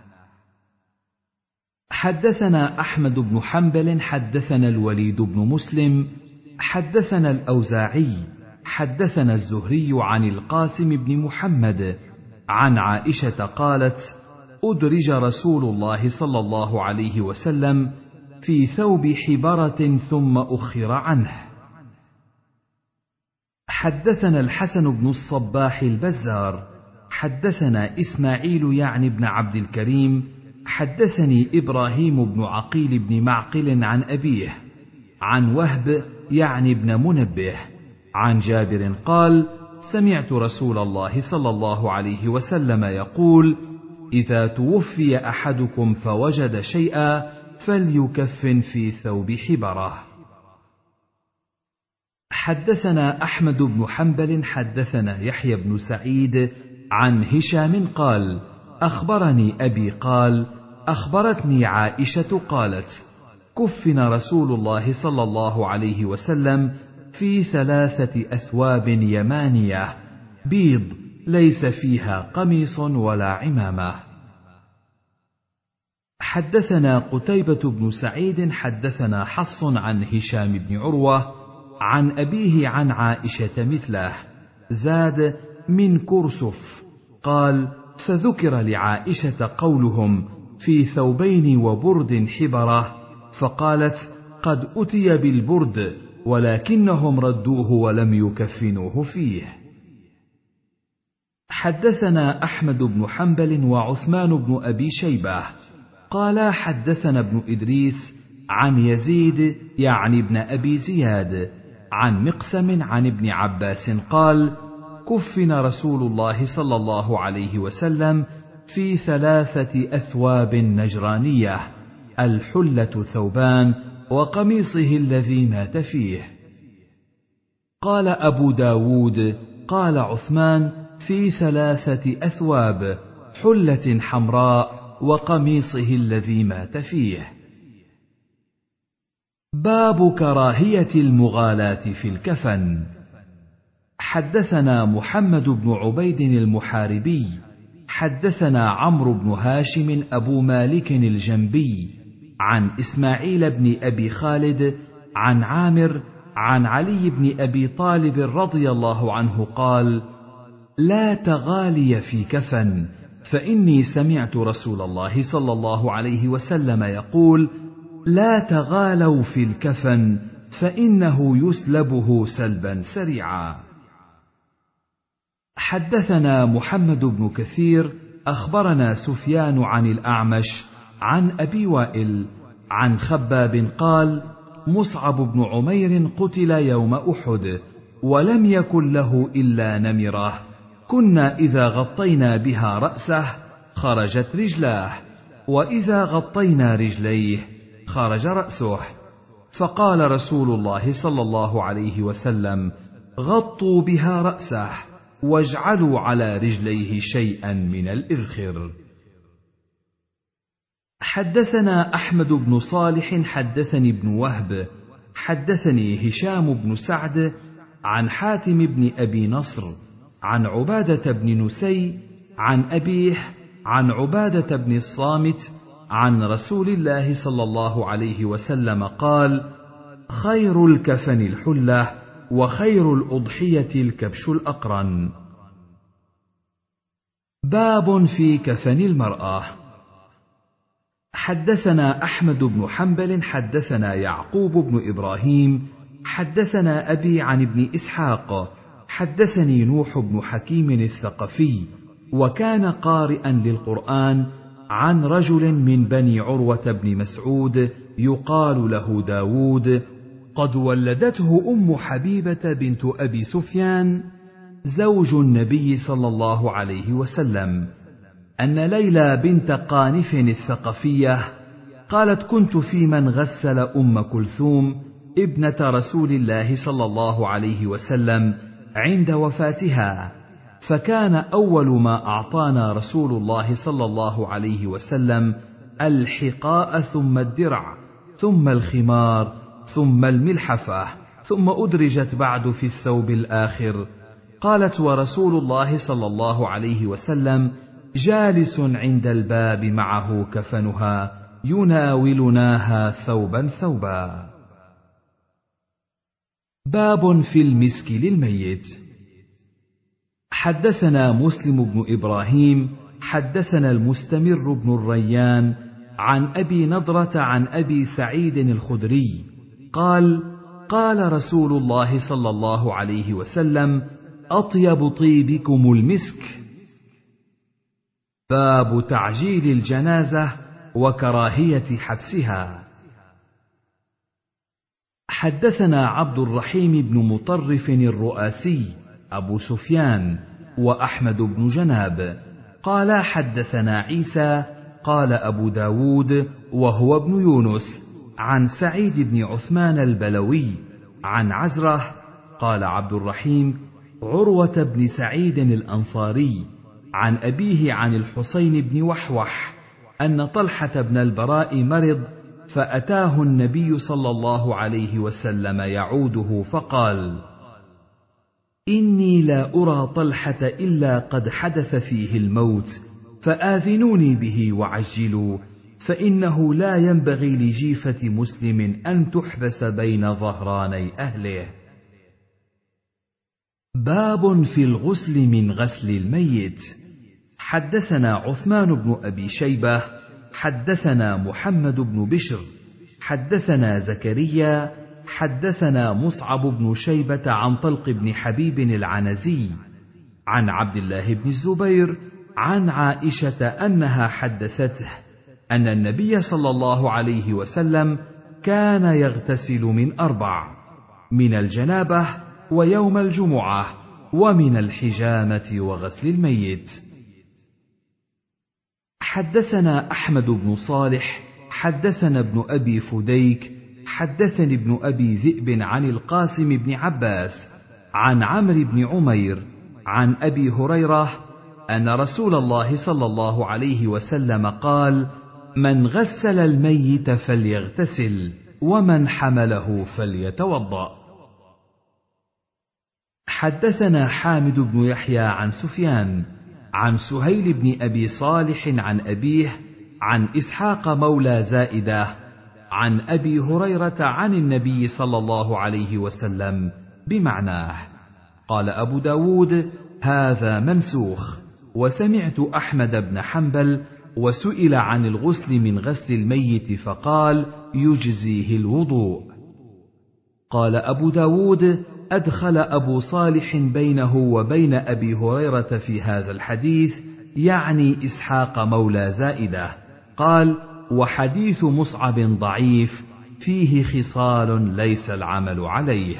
حدثنا أحمد بن حنبل حدثنا الوليد بن مسلم حدثنا الأوزاعي حدثنا الزهري عن القاسم بن محمد عن عائشة قالت: أدرج رسول الله صلى الله عليه وسلم في ثوب حبرة ثم أخر عنه. حدثنا الحسن بن الصباح البزار حدثنا إسماعيل يعني بن عبد الكريم حدثني إبراهيم بن عقيل بن معقل عن أبيه عن وهب يعني بن منبه عن جابر قال: سمعت رسول الله صلى الله عليه وسلم يقول: إذا توفي أحدكم فوجد شيئا فليكفن في ثوب حبرة. حدثنا أحمد بن حنبل حدثنا يحيى بن سعيد عن هشام قال: أخبرني أبي قال: أخبرتني عائشة قالت: كفن رسول الله صلى الله عليه وسلم في ثلاثة أثواب يمانية بيض ليس فيها قميص ولا عمامة. حدثنا قتيبة بن سعيد حدثنا حفص عن هشام بن عروة عن أبيه عن عائشة مثله، زاد: من كرسف. قال: فذكر لعائشة قولهم في ثوبين وبرد حبرة، فقالت: قد أتي بالبرد ولكنهم ردوه ولم يكفنوه فيه. حدثنا أحمد بن حنبل وعثمان بن أبي شيبة قالا حدثنا ابن إدريس عن يزيد يعني ابن أبي زياد عن مقسم عن ابن عباس قال: كفن رسول الله صلى الله عليه وسلم في ثلاثة أثواب نجرانية، الحلة ثوبان وقميصه الذي مات فيه. قال أبو داود قال عثمان: في ثلاثة أثواب، حلة حمراء وقميصه الذي مات فيه. باب كراهية المغالاة في الكفن. حدثنا محمد بن عبيد المحاربي حدثنا عمرو بن هاشم أبو مالك الجنبي عن إسماعيل بن أبي خالد عن عامر عن علي بن أبي طالب رضي الله عنه قال: لا تغالي في كفن، فإني سمعت رسول الله صلى الله عليه وسلم يقول: لا تغالوا في الكفن فإنه يسلبه سلبا سريعا. حدثنا محمد بن كثير أخبرنا سفيان عن الأعمش عن أبي وائل عن خباب قال: مصعب بن عمير قتل يوم أحد، ولم يكن له إلا نمرة، كنا إذا غطينا بها رأسه خرجت رجلاه، وإذا غطينا رجليه خرج رأسه. فقال رسول الله صلى الله عليه وسلم: غطوا بها رأسه واجعلوا على رجليه شيئا من الإذخر. حدثنا أحمد بن صالح حدثني ابن وهب حدثني هشام بن سعد عن حاتم بن أبي نصر عن عبادة بن نسي عن أبيه عن عبادة بن الصامت عن رسول الله صلى الله عليه وسلم قال: خير الكفن الحلة، وخير الأضحية الكبش الأقرن. باب في كفن المرأة. حدثنا أحمد بن حنبل حدثنا يعقوب بن إبراهيم حدثنا أبي عن ابن إسحاق حدثني نوح بن حكيم الثقفي، وكان قارئا للقرآن، عن رجل من بني عروة بن مسعود يقال له داود، قد ولدته أم حبيبة بنت أبي سفيان زوج النبي صلى الله عليه وسلم، أن ليلى بنت قانف الثقفية قالت: كنت في من غسل أم كلثوم ابنة رسول الله صلى الله عليه وسلم عند وفاتها، فكان أول ما أعطانا رسول الله صلى الله عليه وسلم الحقاء، ثم الدرع، ثم الخمار، ثم الملحفة، ثم أدرجت بعد في الثوب الآخر. قالت: ورسول الله صلى الله عليه وسلم جالس عند الباب معه كفنها يناولناها ثوبا ثوبا. باب في المسك للميت. حدثنا مسلم بن إبراهيم حدثنا المستمر بن الريان عن أبي نضرة عن أبي سعيد الخدري قال: قال رسول الله صلى الله عليه وسلم: أطيب طيبكم المسك. باب تعجيل الجنازة وكراهية حبسها. حدثنا عبد الرحيم بن مطرف الرؤاسي أبو سفيان وأحمد بن جناب قال: حدثنا عيسى قال أبو داود وهو ابن يونس عن سعيد بن عثمان البلوي عن عزرة قال عبد الرحيم: عروة بن سعيد الأنصاري عن أبيه عن الحسين بن وحوح أن طلحة بن البراء مرض، فأتاه النبي صلى الله عليه وسلم يعوده فقال: إني لا أرى طلحة إلا قد حدث فيه الموت، فآذنوني به وعجلوا، فإنه لا ينبغي لجيفة مسلم أن تحبس بين ظهراني أهله. باب في الغسل من غسل الميت. حدثنا عثمان بن أبي شيبة حدثنا محمد بن بشر حدثنا زكريا حدثنا مصعب بن شيبة عن طلق بن حبيب العنزي عن عبد الله بن الزبير عن عائشة أنها حدثته أن النبي صلى الله عليه وسلم كان يغتسل من أربع: من الجنابة، ويوم الجمعة، ومن الحجامة وغسل الميت. حدثنا أحمد بن صالح حدثنا ابن أبي فديك حدثني ابن أبي ذئب عن القاسم بن عباس عن عمرو بن عمير عن أبي هريرة أن رسول الله صلى الله عليه وسلم قال: من غسل الميت فليغتسل، ومن حمله فليتوضأ. حدثنا حامد بن يحيى عن سفيان عن سهيل بن أبي صالح عن أبيه عن إسحاق مولى زائدة عن أبي هريرة عن النبي صلى الله عليه وسلم بمعناه. قال أبو داود: هذا منسوخ. وسمعت أحمد بن حنبل وسئل عن الغسل من غسل الميت فقال يجزيه الوضوء. قال أبو داود أدخل أبو صالح بينه وبين أبي هريرة في هذا الحديث، يعني إسحاق مولى زائدة. قال وحديث مصعب ضعيف فيه خصال ليس العمل عليه.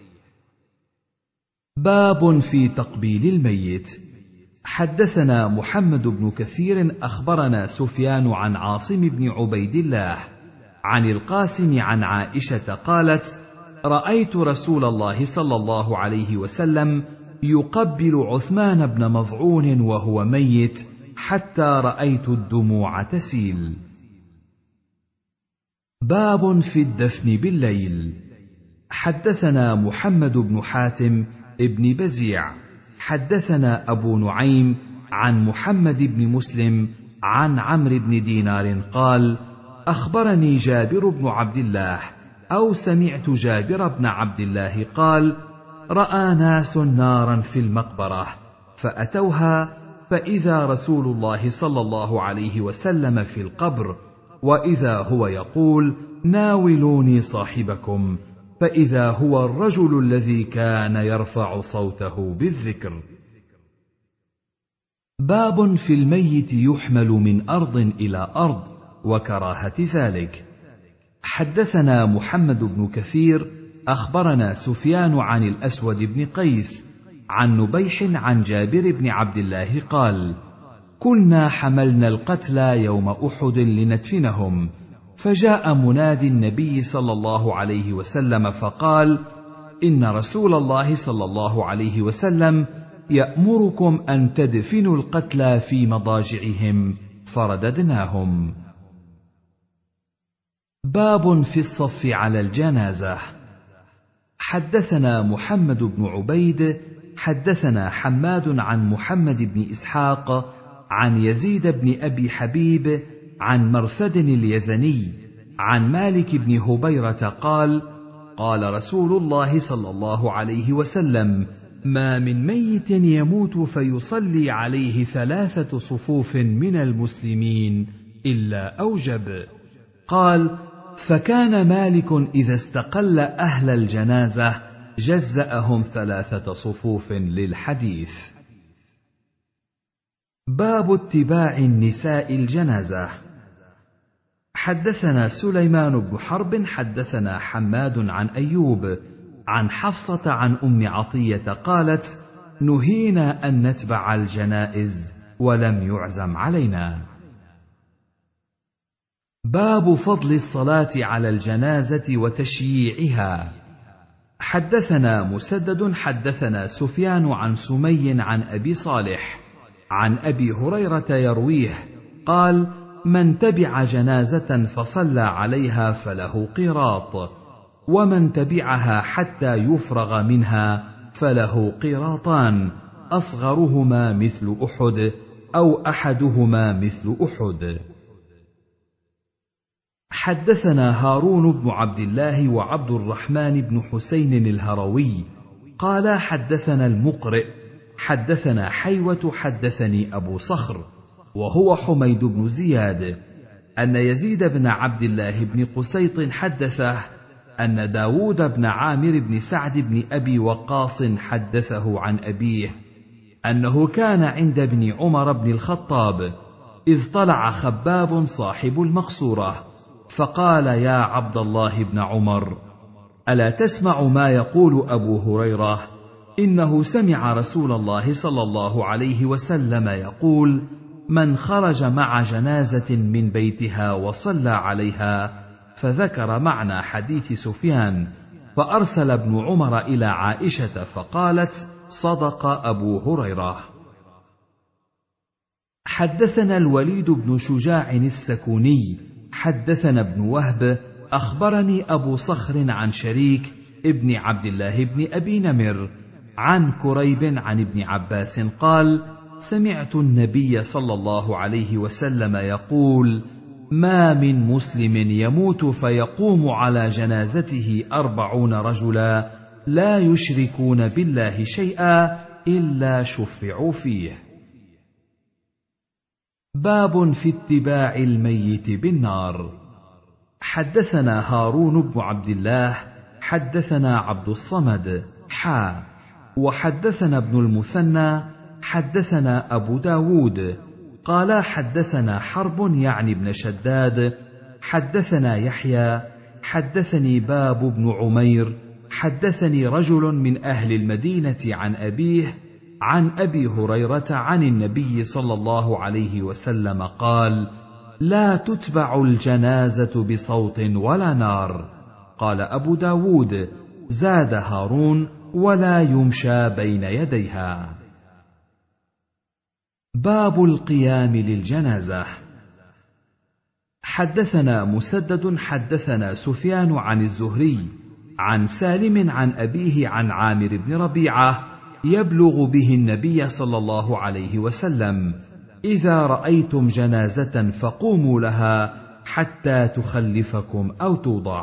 باب في تقبيل الميت. حدثنا محمد بن كثير أخبرنا سفيان عن عاصم بن عبيد الله عن القاسم عن عائشة قالت رأيت رسول الله صلى الله عليه وسلم يقبل عثمان بن مظعون وهو ميت حتى رأيت الدموع تسيل. باب في الدفن بالليل. حدثنا محمد بن حاتم ابن بزيع حدثنا أبو نعيم عن محمد بن مسلم عن عمرو بن دينار قال أخبرني جابر بن عبد الله أو سمعت جابر بن عبد الله قال رأى ناس نارا في المقبرة فأتوها فإذا رسول الله صلى الله عليه وسلم في القبر، وإذا هو يقول ناولوني صاحبكم، فإذا هو الرجل الذي كان يرفع صوته بالذكر. باب في الميت يحمل من أرض إلى أرض وكراهة ذلك. حدثنا محمد بن كثير أخبرنا سفيان عن الأسود بن قيس عن نبيح عن جابر بن عبد الله قال كنا حملنا القتلى يوم أحد لندفنهم، فجاء منادي النبي صلى الله عليه وسلم فقال إن رسول الله صلى الله عليه وسلم يأمركم أن تدفنوا القتلى في مضاجعهم، فرددناهم. باب في الصف على الجنازة. حدثنا محمد بن عبيد حدثنا حماد عن محمد بن إسحاق عن يزيد بن أبي حبيب عن مرثد اليزني عن مالك بن هبيرة قال قال رسول الله صلى الله عليه وسلم ما من ميت يموت فيصلي عليه ثلاثة صفوف من المسلمين إلا أوجب. قال فكان مالك إذا استقل أهل الجنازة جزأهم ثلاثة صفوف للحديث. باب اتباع النساء الجنازة. حدثنا سليمان بن حرب حدثنا حماد عن أيوب عن حفصة عن أم عطية قالت نهينا أن نتبع الجنائز ولم يعزم علينا. باب فضل الصلاة على الجنازة وتشييعها. حدثنا مسدد حدثنا سفيان عن سمي عن أبي صالح عن أبي هريرة يرويه قال من تبع جنازة فصلى عليها فله قيراط، ومن تبعها حتى يفرغ منها فله قيراطان، أصغرهما مثل أحد أو أحدهما مثل أحد. حدثنا هارون بن عبد الله وعبد الرحمن بن حسين الهروي قال حدثنا المقرئ حدثنا حيوة حدثني أبو صخر وهو حميد بن زياد أن يزيد بن عبد الله بن قسيط حدثه أن داود بن عامر بن سعد بن أبي وقاص حدثه عن أبيه أنه كان عند ابن عمر بن الخطاب إذ طلع خباب صاحب المقصورة فقال يا عبد الله بن عمر ألا تسمع ما يقول أبو هريرة؟ إنه سمع رسول الله صلى الله عليه وسلم يقول من خرج مع جنازة من بيتها وصلى عليها، فذكر معنى حديث سفيان، فأرسل ابن عمر إلى عائشة فقالت صدق أبو هريرة. حدثنا الوليد بن شجاع السكوني حدثنا ابن وهب أخبرني أبو صخر عن شريك ابن عبد الله بن أبي نمر عن كريب عن ابن عباس قال سمعت النبي صلى الله عليه وسلم يقول ما من مسلم يموت فيقوم على جنازته أربعون رجلا لا يشركون بالله شيئا إلا شفعوا فيه. باب في اتباع الميت بالنار. حدثنا هارون بن عبد الله حدثنا عبد الصمد حا وحدثنا ابن المثنى حدثنا أبو داود قال حدثنا حرب يعني ابن شداد حدثنا يحيى حدثني باب بن عمير حدثني رجل من أهل المدينة عن أبيه عن أبي هريرة عن النبي صلى الله عليه وسلم قال: لا تتبع الجنازة بصوت ولا نار. قال أبو داود: زاد هارون: ولا يمشى بين يديها. باب القيام للجنازة. حدثنا مسدد حدثنا سفيان عن الزهري عن سالم عن أبيه عن عامر بن ربيعة يبلغ به النبي صلى الله عليه وسلم: إذا رأيتم جنازة فقوموا لها حتى تخلفكم أو توضع.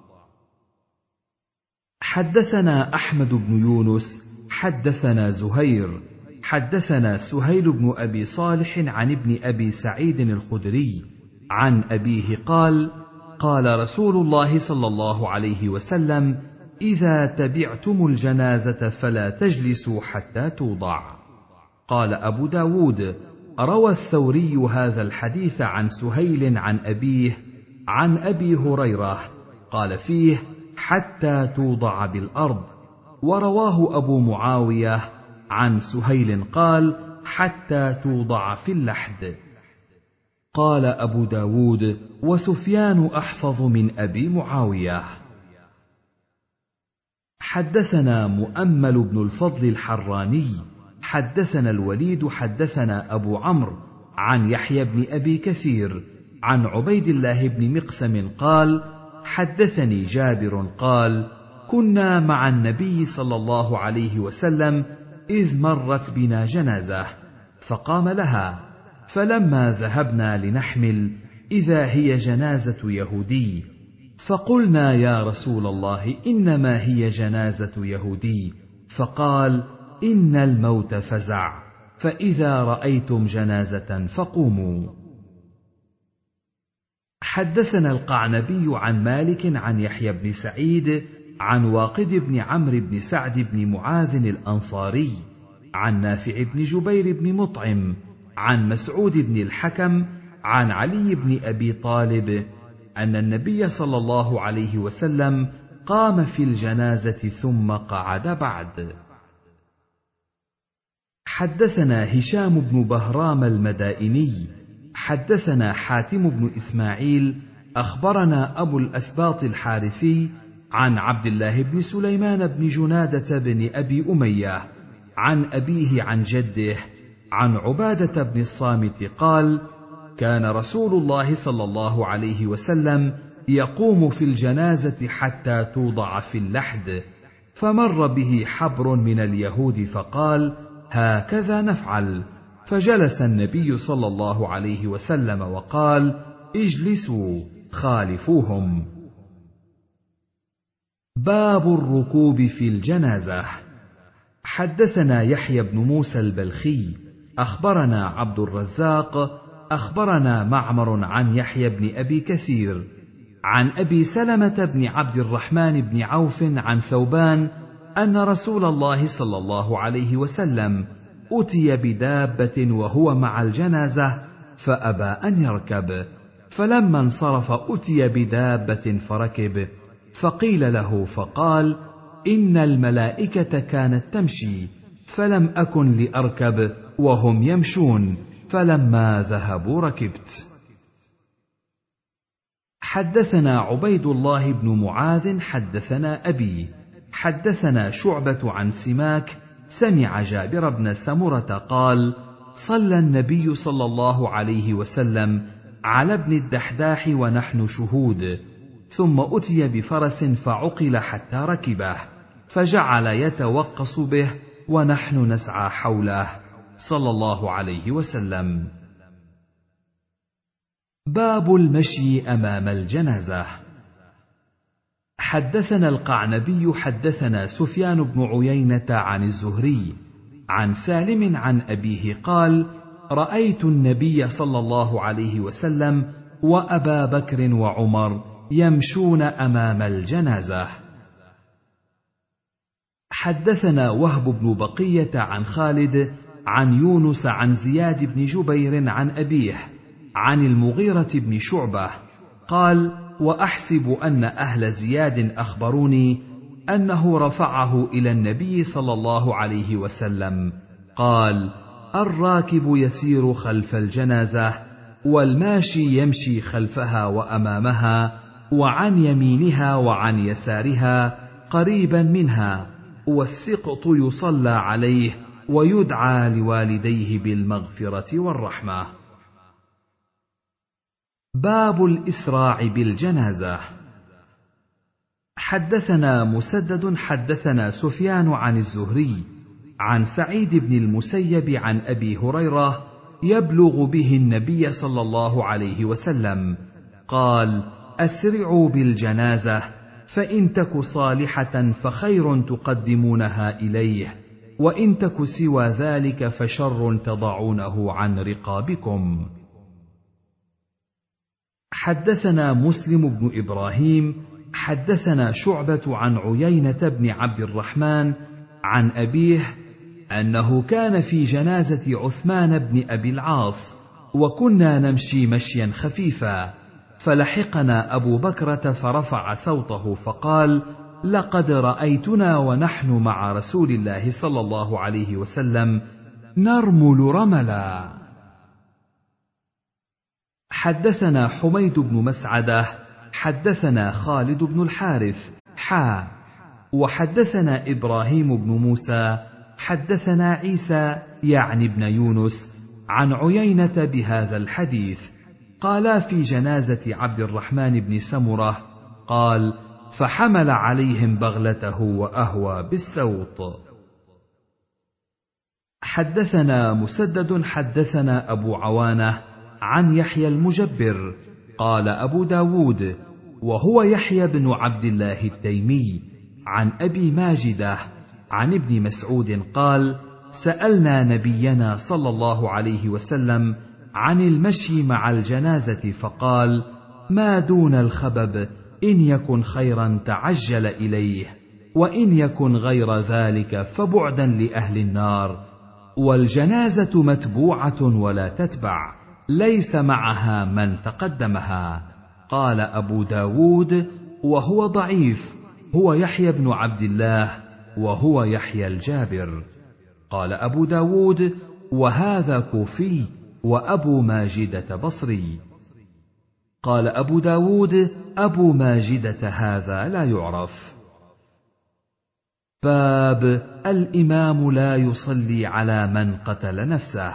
حدثنا أحمد بن يونس حدثنا زهير حدثنا سهيل بن أبي صالح عن ابن أبي سعيد الخدري عن أبيه قال: قال رسول الله صلى الله عليه وسلم: إذا تبعتم الجنازة فلا تجلسوا حتى توضع. قال أبو داود: روى الثوري هذا الحديث عن سهيل عن أبيه عن أبي هريرة قال فيه: حتى توضع بالأرض. ورواه أبو معاوية عن سهيل قال: حتى توضع في اللحد. قال أبو داود: وسفيان أحفظ من أبي معاوية. حدثنا مؤمل بن الفضل الحراني حدثنا الوليد حدثنا أبو عمرو عن يحيى بن أبي كثير عن عبيد الله بن مقسم قال: حدثني جابر قال: كنا مع النبي صلى الله عليه وسلم إذ مرت بنا جنازة فقام لها، فلما ذهبنا لنحمل إذا هي جنازة يهودي، فقلنا: يا رسول الله، إنما هي جنازة يهودي. فقال: إن الموت فزع، فإذا رأيتم جنازة فقوموا. حدثنا القعنبي عن مالك عن يحيى بن سعيد عن واقد بن عمرو بن سعد بن معاذ الأنصاري عن نافع بن جبير بن مطعم عن مسعود بن الحكم عن علي بن أبي طالب أن النبي صلى الله عليه وسلم قام في الجنازة ثم قعد بعد. حدثنا هشام بن بهرام المدائني حدثنا حاتم بن إسماعيل أخبرنا أبو الأسباط الحارثي عن عبد الله بن سليمان بن جنادة بن أبي أمية عن أبيه عن جده عن عبادة بن الصامت قال: كان رسول الله صلى الله عليه وسلم يقوم في الجنازة حتى توضع في اللحد، فمر به حبر من اليهود فقال: هكذا نفعل. فجلس النبي صلى الله عليه وسلم وقال: اجلسوا خالفوهم. باب الركوب في الجنازة. حدثنا يحيى بن موسى البلخي أخبرنا عبد الرزاق أخبرنا معمر عن يحيى بن أبي كثير عن أبي سلمة بن عبد الرحمن بن عوف عن ثوبان أن رسول الله صلى الله عليه وسلم أتي بدابة وهو مع الجنازة فأبى أن يركب، فلما انصرف أتي بدابة فركب، فقيل له فقال: إن الملائكة كانت تمشي، فلم أكن لأركب وهم يمشون، فلما ذهبوا ركبت. حدثنا عبيد الله بن معاذ حدثنا أبي حدثنا شعبة عن سماك سمع جابر بن سمرة قال: صلى النبي صلى الله عليه وسلم على ابن الدحداح ونحن شهود، ثم أتي بفرس فعقل حتى ركبه، فجعل يتوقص به ونحن نسعى حوله صلى الله عليه وسلم. باب المشي أمام الجنازة. حدثنا القعنبي حدثنا سفيان بن عيينة عن الزهري عن سالم عن أبيه قال: رأيت النبي صلى الله عليه وسلم وأبا بكر وعمر يمشون أمام الجنازة. حدثنا وهب بن بقية عن خالد عن يونس عن زياد بن جبير عن أبيه عن المغيرة بن شعبة قال: وأحسب أن أهل زياد أخبروني أنه رفعه إلى النبي صلى الله عليه وسلم قال: الراكب يسير خلف الجنازة، والماشي يمشي خلفها وأمامها وعن يمينها وعن يسارها قريبا منها، والسقط يصلى عليه ويدعى لوالديه بالمغفرة والرحمة. باب الإسراع بالجنازة. حدثنا مسدد حدثنا سفيان عن الزهري عن سعيد بن المسيب عن أبي هريرة يبلغ به النبي صلى الله عليه وسلم قال: أسرعوا بالجنازة، فإن تك صالحة فخير تقدمونها إليه، وإن تك سوى ذلك فشر تضعونه عن رقابكم. حدثنا مسلم بن إبراهيم حدثنا شعبة عن عيينة بن عبد الرحمن عن أبيه أنه كان في جنازة عثمان بن أبي العاص، وكنا نمشي مشيا خفيفا، فلحقنا أبو بكرة فرفع صوته فقال: لقد رأيتنا ونحن مع رسول الله صلى الله عليه وسلم نرمل رملا. حدثنا حميد بن مسعدة حدثنا خالد بن الحارث حا وحدثنا إبراهيم بن موسى حدثنا عيسى يعني ابن يونس عن عيينة بهذا الحديث قالا في جنازة عبد الرحمن بن سمرة قال: فحمل عليهم بغلته وأهوى بالسوط. حدثنا مسدد حدثنا أبو عوانة عن يحيى المجبر قال أبو داود وهو يحيى بن عبد الله التيمي عن أبي ماجدة عن ابن مسعود قال: سألنا نبينا صلى الله عليه وسلم عن المشي مع الجنازة فقال: ما دون الخبب إن يكن خيرا تعجل إليه، وإن يكن غير ذلك فبعدا لأهل النار، والجنازة متبوعة ولا تتبع، ليس معها من تقدمها. قال أبو داود وهو ضعيف، هو يحيى بن عبد الله وهو يحيى الجابر. قال أبو داود وهذا كوفي، وأبو ماجدة بصري. قال أبو داود أبو ماجدة هذا لا يعرف. باب الإمام لا يصلي على من قتل نفسه.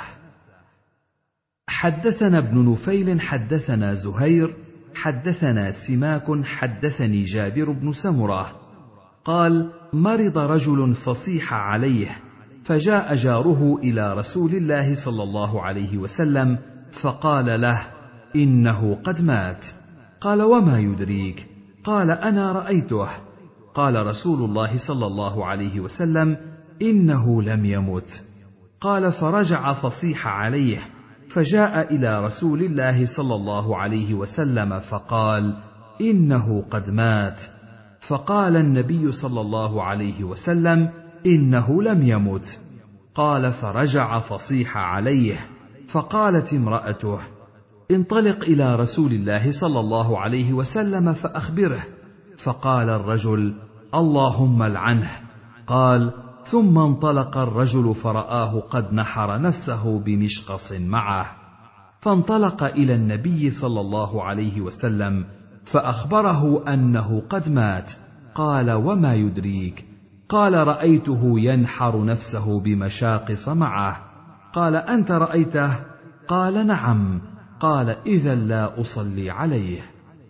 حدثنا ابن نفيل حدثنا زهير حدثنا سماك حدثني جابر بن سمرة قال: مرض رجل فصيح عليه، فجاء جاره إلى رسول الله صلى الله عليه وسلم فقال له: إنه قد مات. قال: وما يدريك؟ قال: أنا رأيته. قال رسول الله صلى الله عليه وسلم: إنه لم يمت. قال: فرجع فصيح عليه، فجاء إلى رسول الله صلى الله عليه وسلم فقال: إنه قد مات. فقال النبي صلى الله عليه وسلم: إنه لم يمت. قال: فرجع فصيح عليه، فقالت امرأته: انطلق إلى رسول الله صلى الله عليه وسلم فأخبره. فقال الرجل: اللهم العنه. قال: ثم انطلق الرجل فرآه قد نحر نفسه بمشقص معه، فانطلق إلى النبي صلى الله عليه وسلم فأخبره أنه قد مات. قال: وما يدريك؟ قال: رأيته ينحر نفسه بمشاقص معه. قال: أنت رأيته؟ قال: نعم. قال: إذا لا أصلي عليه.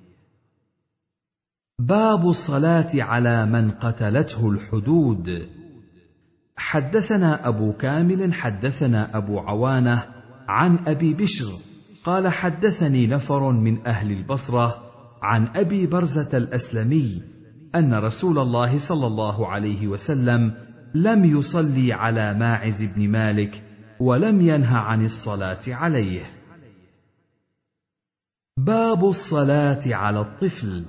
باب الصلاة على من قتلته الحدود. حدثنا أبو كامل حدثنا أبو عوانة عن أبي بشر قال: حدثني نفر من أهل البصرة عن أبي برزة الأسلمي أن رسول الله صلى الله عليه وسلم لم يصلي على ماعز بن مالك ولم ينه عن الصلاة عليه. باب الصلاة على الطفل.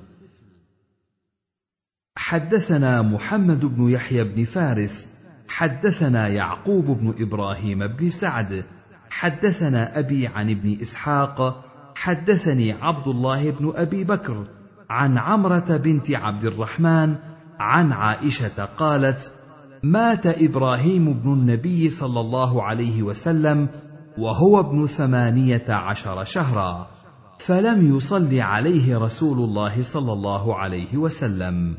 حدثنا محمد بن يحيى بن فارس حدثنا يعقوب بن إبراهيم بن سعد حدثنا أبي عن ابن إسحاق حدثني عبد الله بن أبي بكر عن عمرة بنت عبد الرحمن عن عائشة قالت: مات إبراهيم بن النبي صلى الله عليه وسلم وهو ابن ثمانية عشر شهرا، فلم يصل عليه رسول الله صلى الله عليه وسلم.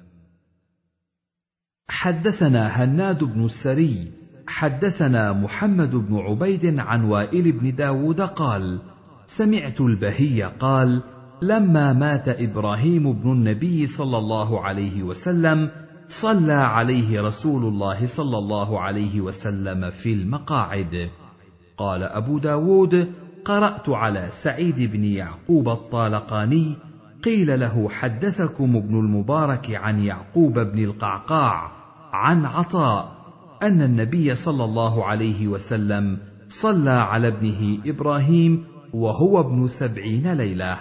حدثنا هناد بن السري حدثنا محمد بن عبيد عن وائل بن داود قال: سمعت البهي قال: لما مات إبراهيم بن النبي صلى الله عليه وسلم صلى عليه رسول الله صلى الله عليه وسلم في المقاعد. قال أبو داود: قرأت على سعيد بن يعقوب الطالقاني قيل له: حدثكم ابن المبارك عن يعقوب بن القعقاع عن عطاء أن النبي صلى الله عليه وسلم صلى على ابنه إبراهيم وهو ابن سبعين ليلة.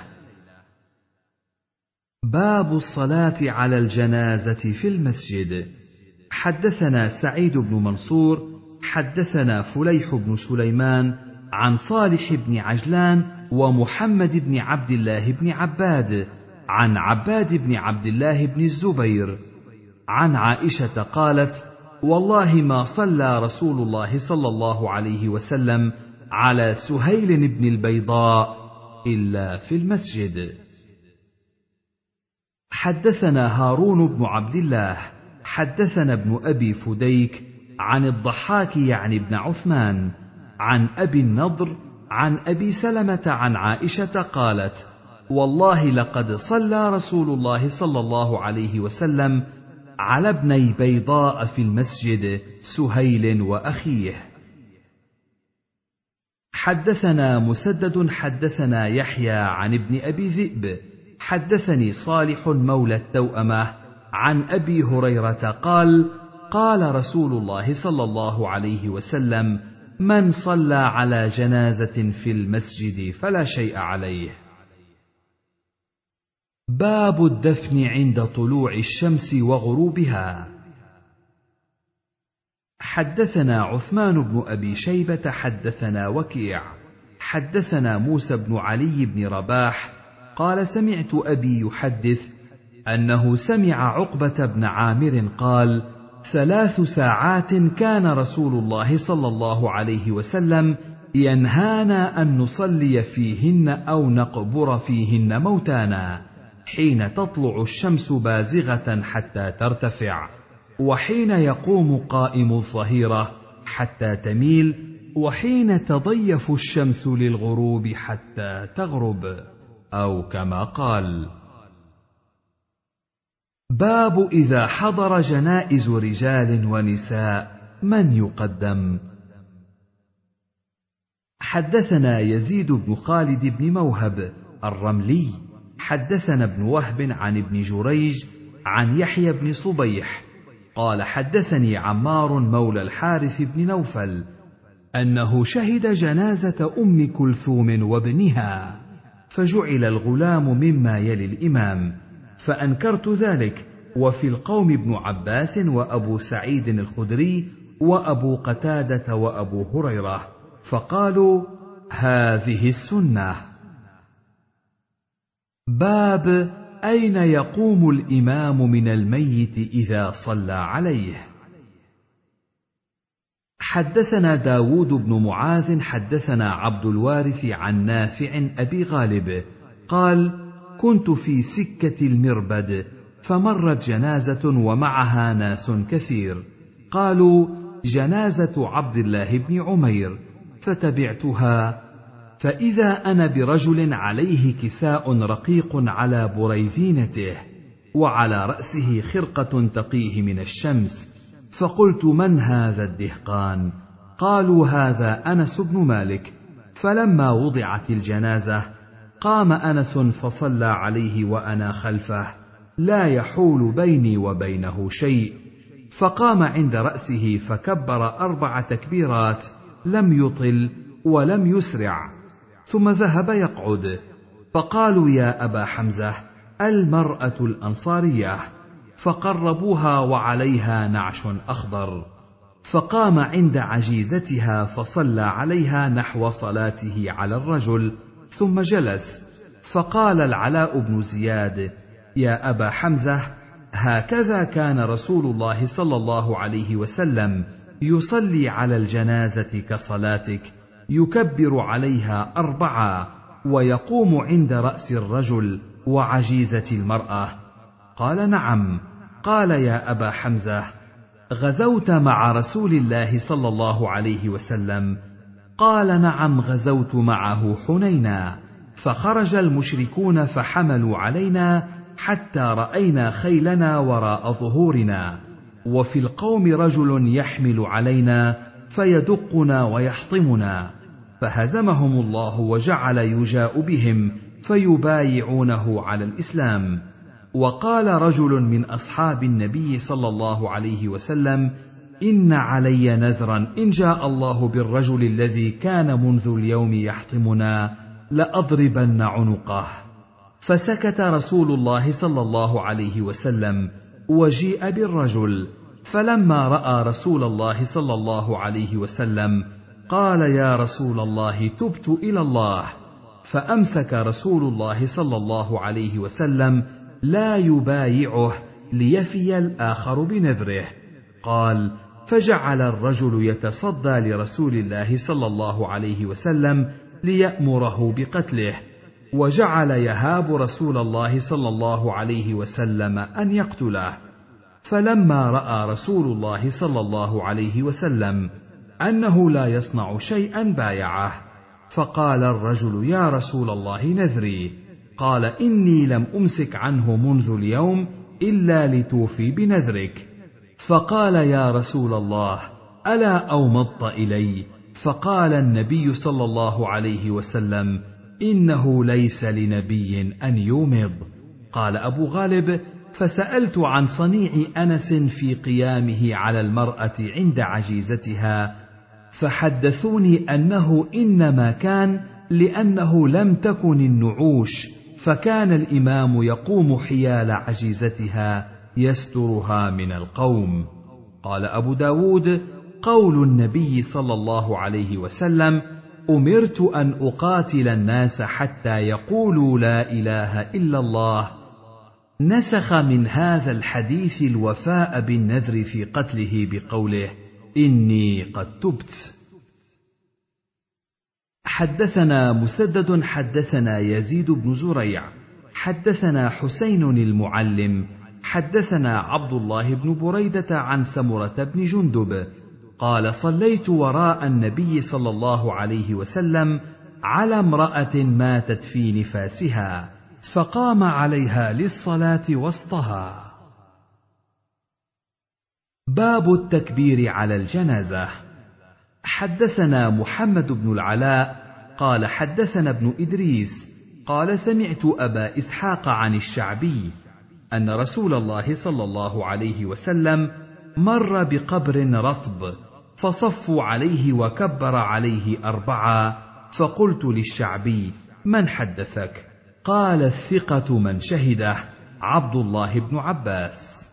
باب الصلاة على الجنازة في المسجد. حدثنا سعيد بن منصور حدثنا فليح بن سليمان عن صالح بن عجلان ومحمد بن عبد الله بن عباد عن عباد بن عبد الله بن الزبير عن عائشة قالت: والله ما صلى رسول الله صلى الله عليه وسلم على سهيل بن البيضاء إلا في المسجد. حدثنا هارون بن عبد الله حدثنا ابن أبي فديك عن الضحاك يعني ابن عثمان عن أبي النضر عن أبي سلمة عن عائشة قالت: والله لقد صلى رسول الله صلى الله عليه وسلم على ابني بيضاء في المسجد سهيل وأخيه. حدثنا مسدد حدثنا يحيى عن ابن أبي ذئب حدثني صالح مولى التوأمة عن أبي هريرة قال: قال رسول الله صلى الله عليه وسلم: من صلى على جنازة في المسجد فلا شيء عليه. باب الدفن عند طلوع الشمس وغروبها. حدثنا عثمان بن أبي شيبة حدثنا وكيع حدثنا موسى بن علي بن رباح قال: سمعت أبي يحدث أنه سمع عقبة بن عامر قال: ثلاث ساعات كان رسول الله صلى الله عليه وسلم ينهانا أن نصلي فيهن أو نقبر فيهن موتانا، حين تطلع الشمس بازغة حتى ترتفع، وحين يقوم قائم الظهيرة حتى تميل، وحين تضيف الشمس للغروب حتى تغرب، أو كما قال. باب إذا حضر جنائز رجال ونساء من يقدم. حدثنا يزيد بن خالد بن موهب الرملي حدثنا ابن وهب عن ابن جريج عن يحيى بن صبيح قال: حدثني عمار مولى الحارث بن نوفل أنه شهد جنازة أم كلثوم وابنها، فجعل الغلام مما يلي الإمام، فأنكرت ذلك، وفي القوم ابن عباس وأبو سعيد الخدري وأبو قتادة وأبو هريرة، فقالوا: هذه السنة. باب أين يقوم الإمام من الميت إذا صلى عليه. حدثنا داود بن معاذ حدثنا عبد الوارث عن نافع أبي غالب قال: كنت في سكة المربد، فمرت جنازة ومعها ناس كثير، قالوا: جنازة عبد الله بن عمير، فتبعتها، فإذا أنا برجل عليه كساء رقيق على بريذينته، وعلى رأسه خرقة تقيه من الشمس، فقلت: من هذا الدهقان؟ قالوا: هذا أنس بن مالك. فلما وضعت الجنازة قام أنس فصلى عليه وأنا خلفه، لا يحول بيني وبينه شيء، فقام عند رأسه فكبر أربع تكبيرات، لم يطل ولم يسرع، ثم ذهب يقعد. فقالوا: يا أبا حمزة، المرأة الأنصارية. فقربوها وعليها نعش أخضر، فقام عند عجيزتها فصلى عليها نحو صلاته على الرجل، ثم جلس. فقال العلاء بن زياد: يا أبا حمزة، هكذا كان رسول الله صلى الله عليه وسلم يصلي على الجنازة كصلاتك، يكبر عليها أربعا ويقوم عند رأس الرجل وعجيزة المرأة. قال: نعم. قال: يا أبا حمزة، غزوت مع رسول الله صلى الله عليه وسلم؟ قال: نعم، غزوت معه حنينا، فخرج المشركون فحملوا علينا حتى رأينا خيلنا وراء ظهورنا، وفي القوم رجل يحمل علينا فيدقنا ويحطمنا، فهزمهم الله وجعل يجاء بهم فيبايعونه على الإسلام. وقال رجل من أصحاب النبي صلى الله عليه وسلم: إن علي نذرا إن جاء الله بالرجل الذي كان منذ اليوم يحطمنا لأضربن عنقه. فسكت رسول الله صلى الله عليه وسلم، وجيء بالرجل، فلما رأى رسول الله صلى الله عليه وسلم قال: يا رسول الله، تبت إلى الله. فأمسك رسول الله صلى الله عليه وسلم لا يبايعه ليفي الآخر بنذره. قال: فجعل الرجل يتصدى لرسول الله صلى الله عليه وسلم ليأمره بقتله، وجعل يهاب رسول الله صلى الله عليه وسلم أن يقتله. فلما رأى رسول الله صلى الله عليه وسلم أنه لا يصنع شيئا بايعه، فقال الرجل: يا رسول الله، نذري. قال: إني لم أمسك عنه منذ اليوم إلا لتوفي بنذرك. فقال: يا رسول الله، ألا أومضت إلي؟ فقال النبي صلى الله عليه وسلم: إنه ليس لنبي أن يومض. قال أبو غالب: فسألت عن صنيع أنس في قيامه على المرأة عند عجيزتها، فحدثوني أنه إنما كان لأنه لم تكن النعوش، فكان الإمام يقوم حيال عجيزتها يسترها من القوم. قال أبو داود: قول النبي صلى الله عليه وسلم: أمرت أن أقاتل الناس حتى يقولوا لا إله إلا الله، نسخ من هذا الحديث الوفاء بالنذر في قتله بقوله: إني قد تبت. حدثنا مسدد حدثنا يزيد بن زريع حدثنا حسين المعلم حدثنا عبد الله بن بريدة عن سمرة بن جندب قال: صليت وراء النبي صلى الله عليه وسلم على امرأة ماتت في نفاسها، فقام عليها للصلاة وسطها. باب التكبير على الجنازة. حدثنا محمد بن العلاء قال: حدثنا ابن إدريس قال: سمعت أبا إسحاق عن الشعبي أن رسول الله صلى الله عليه وسلم مر بقبر رطب، فصفوا عليه وكبر عليه أربعا، فقلت للشعبي: من حدثك؟ قال: الثقة من شهده، عبد الله بن عباس.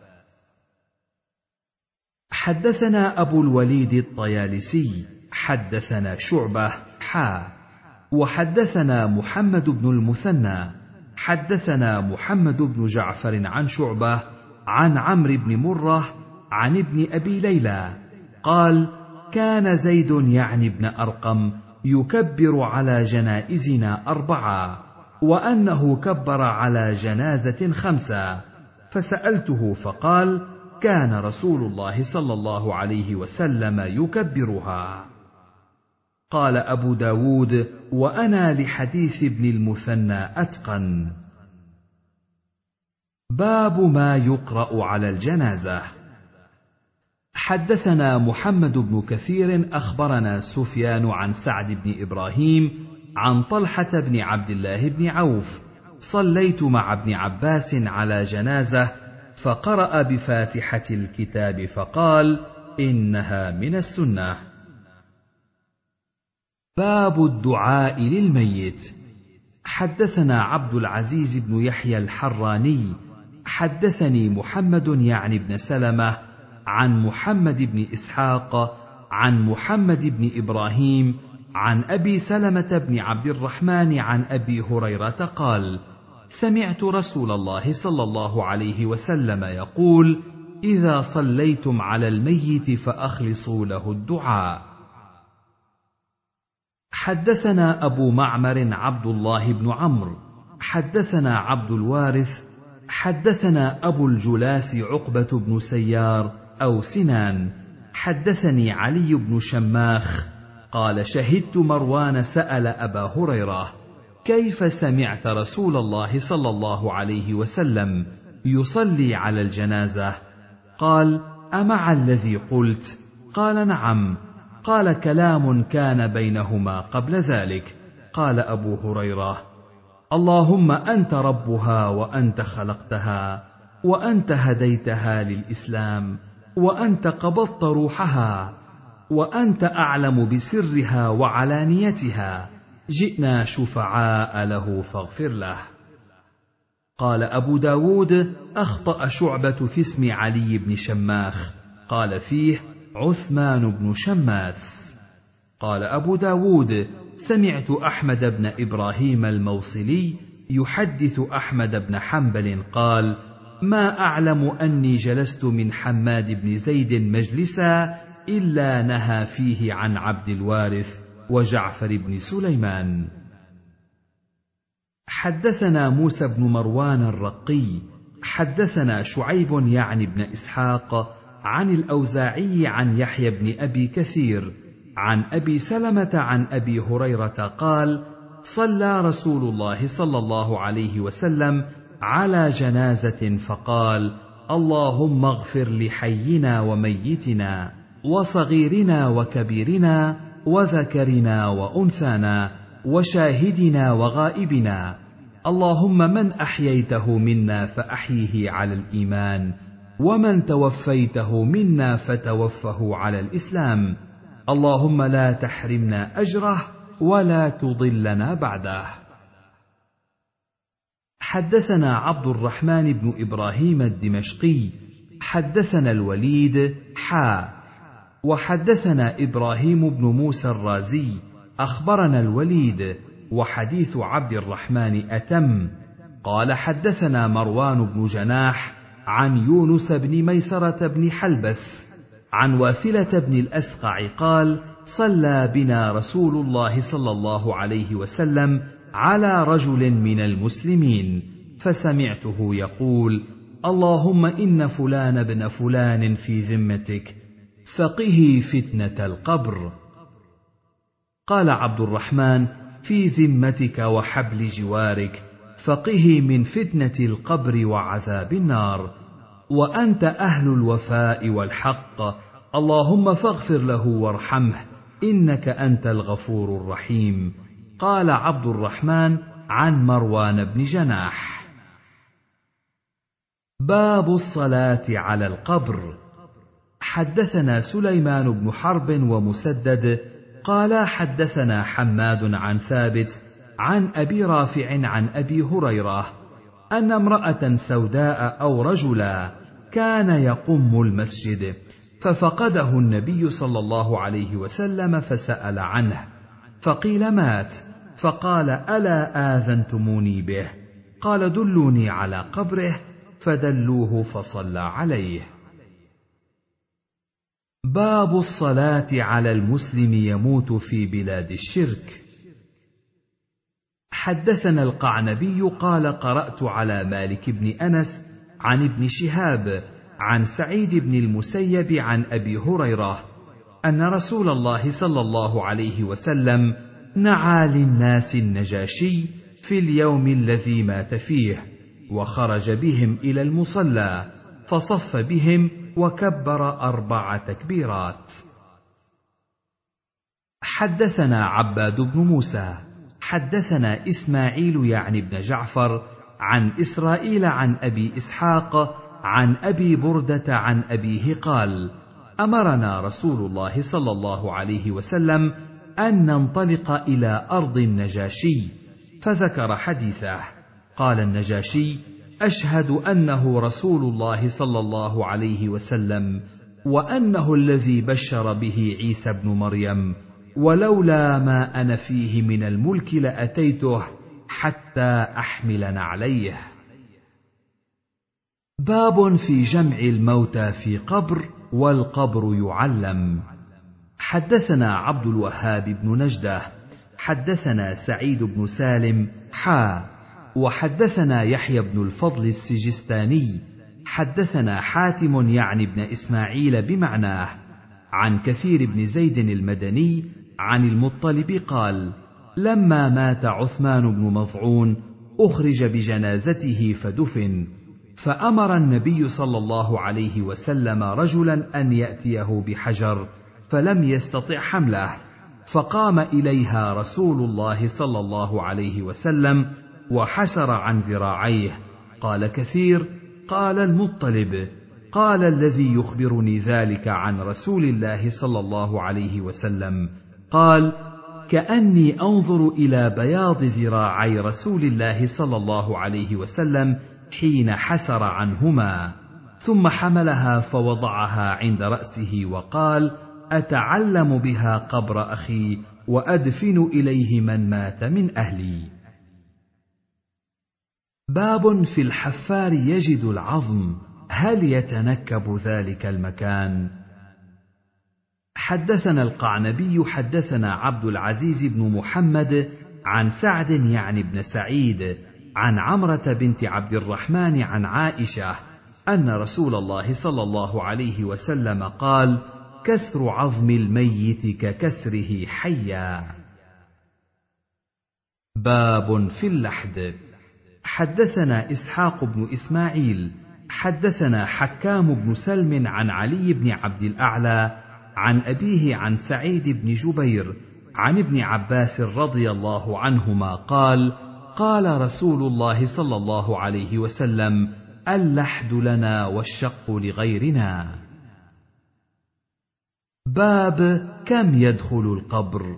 حدثنا أبو الوليد الطيالسي حدثنا شعبة حا وحدثنا محمد بن المثنى حدثنا محمد بن جعفر عن شعبة عن عمرو بن مرة عن ابن أبي ليلى قال: كان زيد يعني ابن أرقم يكبر على جنائزنا أربعة، وأنه كبر على جنازة خمسة، فسألته فقال: كان رسول الله صلى الله عليه وسلم يكبرها. قال أبو داود: وأنا لحديث ابن المثنى أتقن. باب ما يقرأ على الجنازة. حدثنا محمد بن كثير أخبرنا سفيان عن سعد بن إبراهيم عن طلحة بن عبد الله بن عوف: صليت مع ابن عباس على جنازة، فقرأ بفاتحة الكتاب فقال: إنها من السنة. باب الدعاء للميت. حدثنا عبد العزيز بن يحيى الحراني حدثني محمد يعني بن سلمة عن محمد بن إسحاق عن محمد بن إبراهيم عن أبي سلمة بن عبد الرحمن عن أبي هريرة قال: سمعت رسول الله صلى الله عليه وسلم يقول: إذا صليتم على الميت فأخلصوا له الدعاء. حدثنا أبو معمر عبد الله بن عمرو حدثنا عبد الوارث حدثنا أبو الجلاس عقبة بن سيار أو سنان حدثني علي بن شماخ قال: شهدت مروان سأل أبا هريرة: كيف سمعت رسول الله صلى الله عليه وسلم يصلي على الجنازة؟ قال: أمع الذي قلت؟ قال: نعم. قال: كلام كان بينهما قبل ذلك. قال أبو هريرة: اللهم أنت ربها وأنت خلقتها وأنت هديتها للإسلام وأنت قبضت روحها وأنت أعلم بسرها وعلانيتها، جئنا شفعاء له فاغفر له. قال أبو داود: أخطأ شعبة في اسم علي بن شماخ، قال فيه عثمان بن شماس. قال أبو داود: سمعت أحمد بن إبراهيم الموصلي يحدث أحمد بن حنبل قال: ما أعلم أني جلست من حماد بن زيد مجلسا إلا نهى فيه عن عبد الوارث وجعفر بن سليمان. حدثنا موسى بن مروان الرقي حدثنا شعيب يعني بن إسحاق عن الأوزاعي عن يحيى بن أبي كثير عن أبي سلمة عن أبي هريرة قال: صلى رسول الله صلى الله عليه وسلم على جنازة فقال: اللهم اغفر لحينا وميتنا وصغيرنا وكبيرنا وذكرنا وأنثانا وشاهدنا وغائبنا، اللهم من أحييته منا فأحيه على الإيمان، ومن توفيته منا فتوفه على الإسلام، اللهم لا تحرمنا أجره ولا تضلنا بعده. حدثنا عبد الرحمن بن إبراهيم الدمشقي حدثنا الوليد حا وحدثنا إبراهيم بن موسى الرازي أخبرنا الوليد وحديث عبد الرحمن أتم. قال: حدثنا مروان بن جناح عن يونس بن ميسرة بن حلبس عن واثلة بن الأسقع قال: صلى بنا رسول الله صلى الله عليه وسلم على رجل من المسلمين، فسمعته يقول: اللهم إن فلان بن فلان في ذمتك فقه فتنة القبر. قال عبد الرحمن: في ذمتك وحبل جوارك فقه من فتنة القبر وعذاب النار، وأنت أهل الوفاء والحق، اللهم فاغفر له وارحمه إنك أنت الغفور الرحيم. قال عبد الرحمن عن مروان بن جناح. باب الصلاة على القبر. حدثنا سليمان بن حرب ومسدد قال حدثنا حماد عن ثابت عن أبي رافع عن أبي هريرة أن امرأة سوداء أو رجلا كان يقم المسجد، ففقده النبي صلى الله عليه وسلم فسأل عنه، فقيل مات، فقال: ألا آذنتموني به؟ قال: دلوني على قبره، فدلوه فصلى عليه. باب الصلاة على المسلم يموت في بلاد الشرك. حدثنا القعنبي قال: قرأت على مالك بن أنس عن ابن شهاب عن سعيد بن المسيب عن أبي هريرة أن رسول الله صلى الله عليه وسلم نعى للناس النجاشي في اليوم الذي مات فيه، وخرج بهم إلى المصلى فصف بهم وكبر أربع تكبيرات. حدثنا عباد بن موسى حدثنا إسماعيل يعني بن جعفر عن إسرائيل عن أبي إسحاق عن أبي بردة عن أبيه قال: أمرنا رسول الله صلى الله عليه وسلم أن ننطلق إلى أرض النجاشي، فذكر حديثه. قال النجاشي: أشهد أنه رسول الله صلى الله عليه وسلم، وأنه الذي بشر به عيسى ابن مريم، ولولا ما أنا فيه من الملك لأتيته حتى أحمل نعليه. باب في جمع الموتى في قبر والقبر يعلم. حدثنا عبد الوهاب بن نجدة حدثنا سعيد بن سالم حا وحدثنا يحيى بن الفضل السجستاني حدثنا حاتم يعني بن إسماعيل بمعناه عن كثير بن زيد المدني عن المطلب قال: لما مات عثمان بن مظعون أخرج بجنازته فدفن، فأمر النبي صلى الله عليه وسلم رجلا أن يأتيه بحجر، فلم يستطع حمله، فقام إليها رسول الله صلى الله عليه وسلم وحسر عن ذراعيه. قال كثير: قال المطلب: قال الذي يخبرني ذلك عن رسول الله صلى الله عليه وسلم، قال: كأني أنظر إلى بياض ذراعي رسول الله صلى الله عليه وسلم حين حسر عنهما. ثم حملها فوضعها عند رأسه وقال: أتعلم بها قبر أخي وأدفن إليه من مات من أهلي. باب في الحفار يجد العظم، هل يتنكب ذلك المكان؟ حدثنا القعنبي حدثنا عبد العزيز بن محمد عن سعد يعني بن سعيد عن عمرة بنت عبد الرحمن عن عائشة أن رسول الله صلى الله عليه وسلم قال: كسر عظم الميت ككسره حيا. باب في اللحد. حدثنا إسحاق بن إسماعيل حدثنا حكام بن سلم عن علي بن عبد الأعلى عن أبيه عن سعيد بن جبير عن ابن عباس رضي الله عنهما قال: قال رسول الله صلى الله عليه وسلم: اللحد لنا والشق لغيرنا. باب كم يدخل القبر.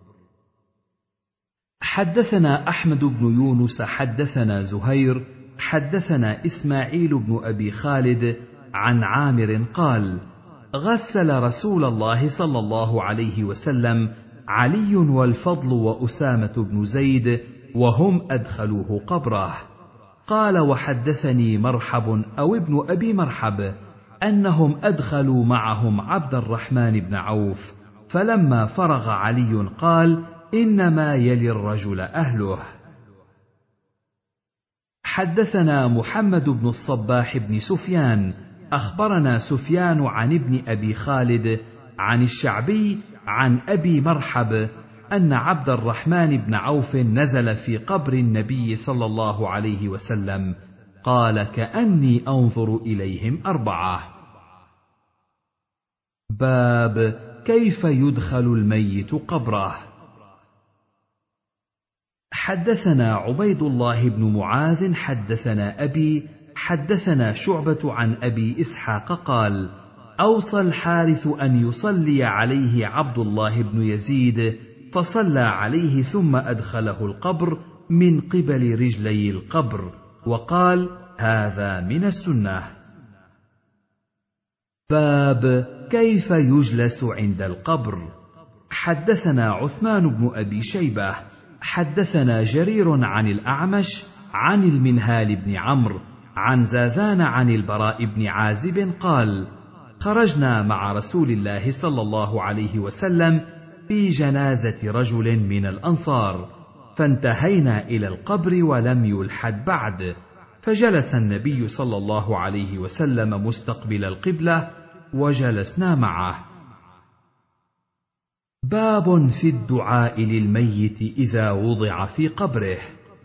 حدثنا أحمد بن يونس حدثنا زهير حدثنا إسماعيل بن أبي خالد عن عامر قال: غسل رسول الله صلى الله عليه وسلم علي والفضل وأسامة بن زيد وهم أدخلوه قبره. قال: وحدثني مرحب أو ابن أبي مرحب أنهم أدخلوا معهم عبد الرحمن بن عوف، فلما فرغ علي قال: إنما يلي الرجل أهله. حدثنا محمد بن الصباح بن سفيان أخبرنا سفيان عن ابن أبي خالد عن الشعبي عن أبي مرحب أن عبد الرحمن بن عوف نزل في قبر النبي صلى الله عليه وسلم، قال: كأني أنظر إليهم أربعة. باب كيف يدخل الميت قبره. حدثنا عبيد الله بن معاذ حدثنا أبي حدثنا شعبة عن أبي إسحاق قال: أوصى الحارث أن يصلي عليه عبد الله بن يزيد، فصلى عليه ثم أدخله القبر من قبل رجلي القبر، وقال: هذا من السنة. باب كيف يجلس عند القبر. حدثنا عثمان بن أبي شيبة حدثنا جرير عن الأعمش عن المنهال بن عمرو عن زاذان عن البراء بن عازب قال: خرجنا مع رسول الله صلى الله عليه وسلم في جنازة رجل من الأنصار، فانتهينا إلى القبر ولم يلحد بعد، فجلس النبي صلى الله عليه وسلم مستقبل القبلة وجلسنا معه. باب في الدعاء للميت إذا وضع في قبره.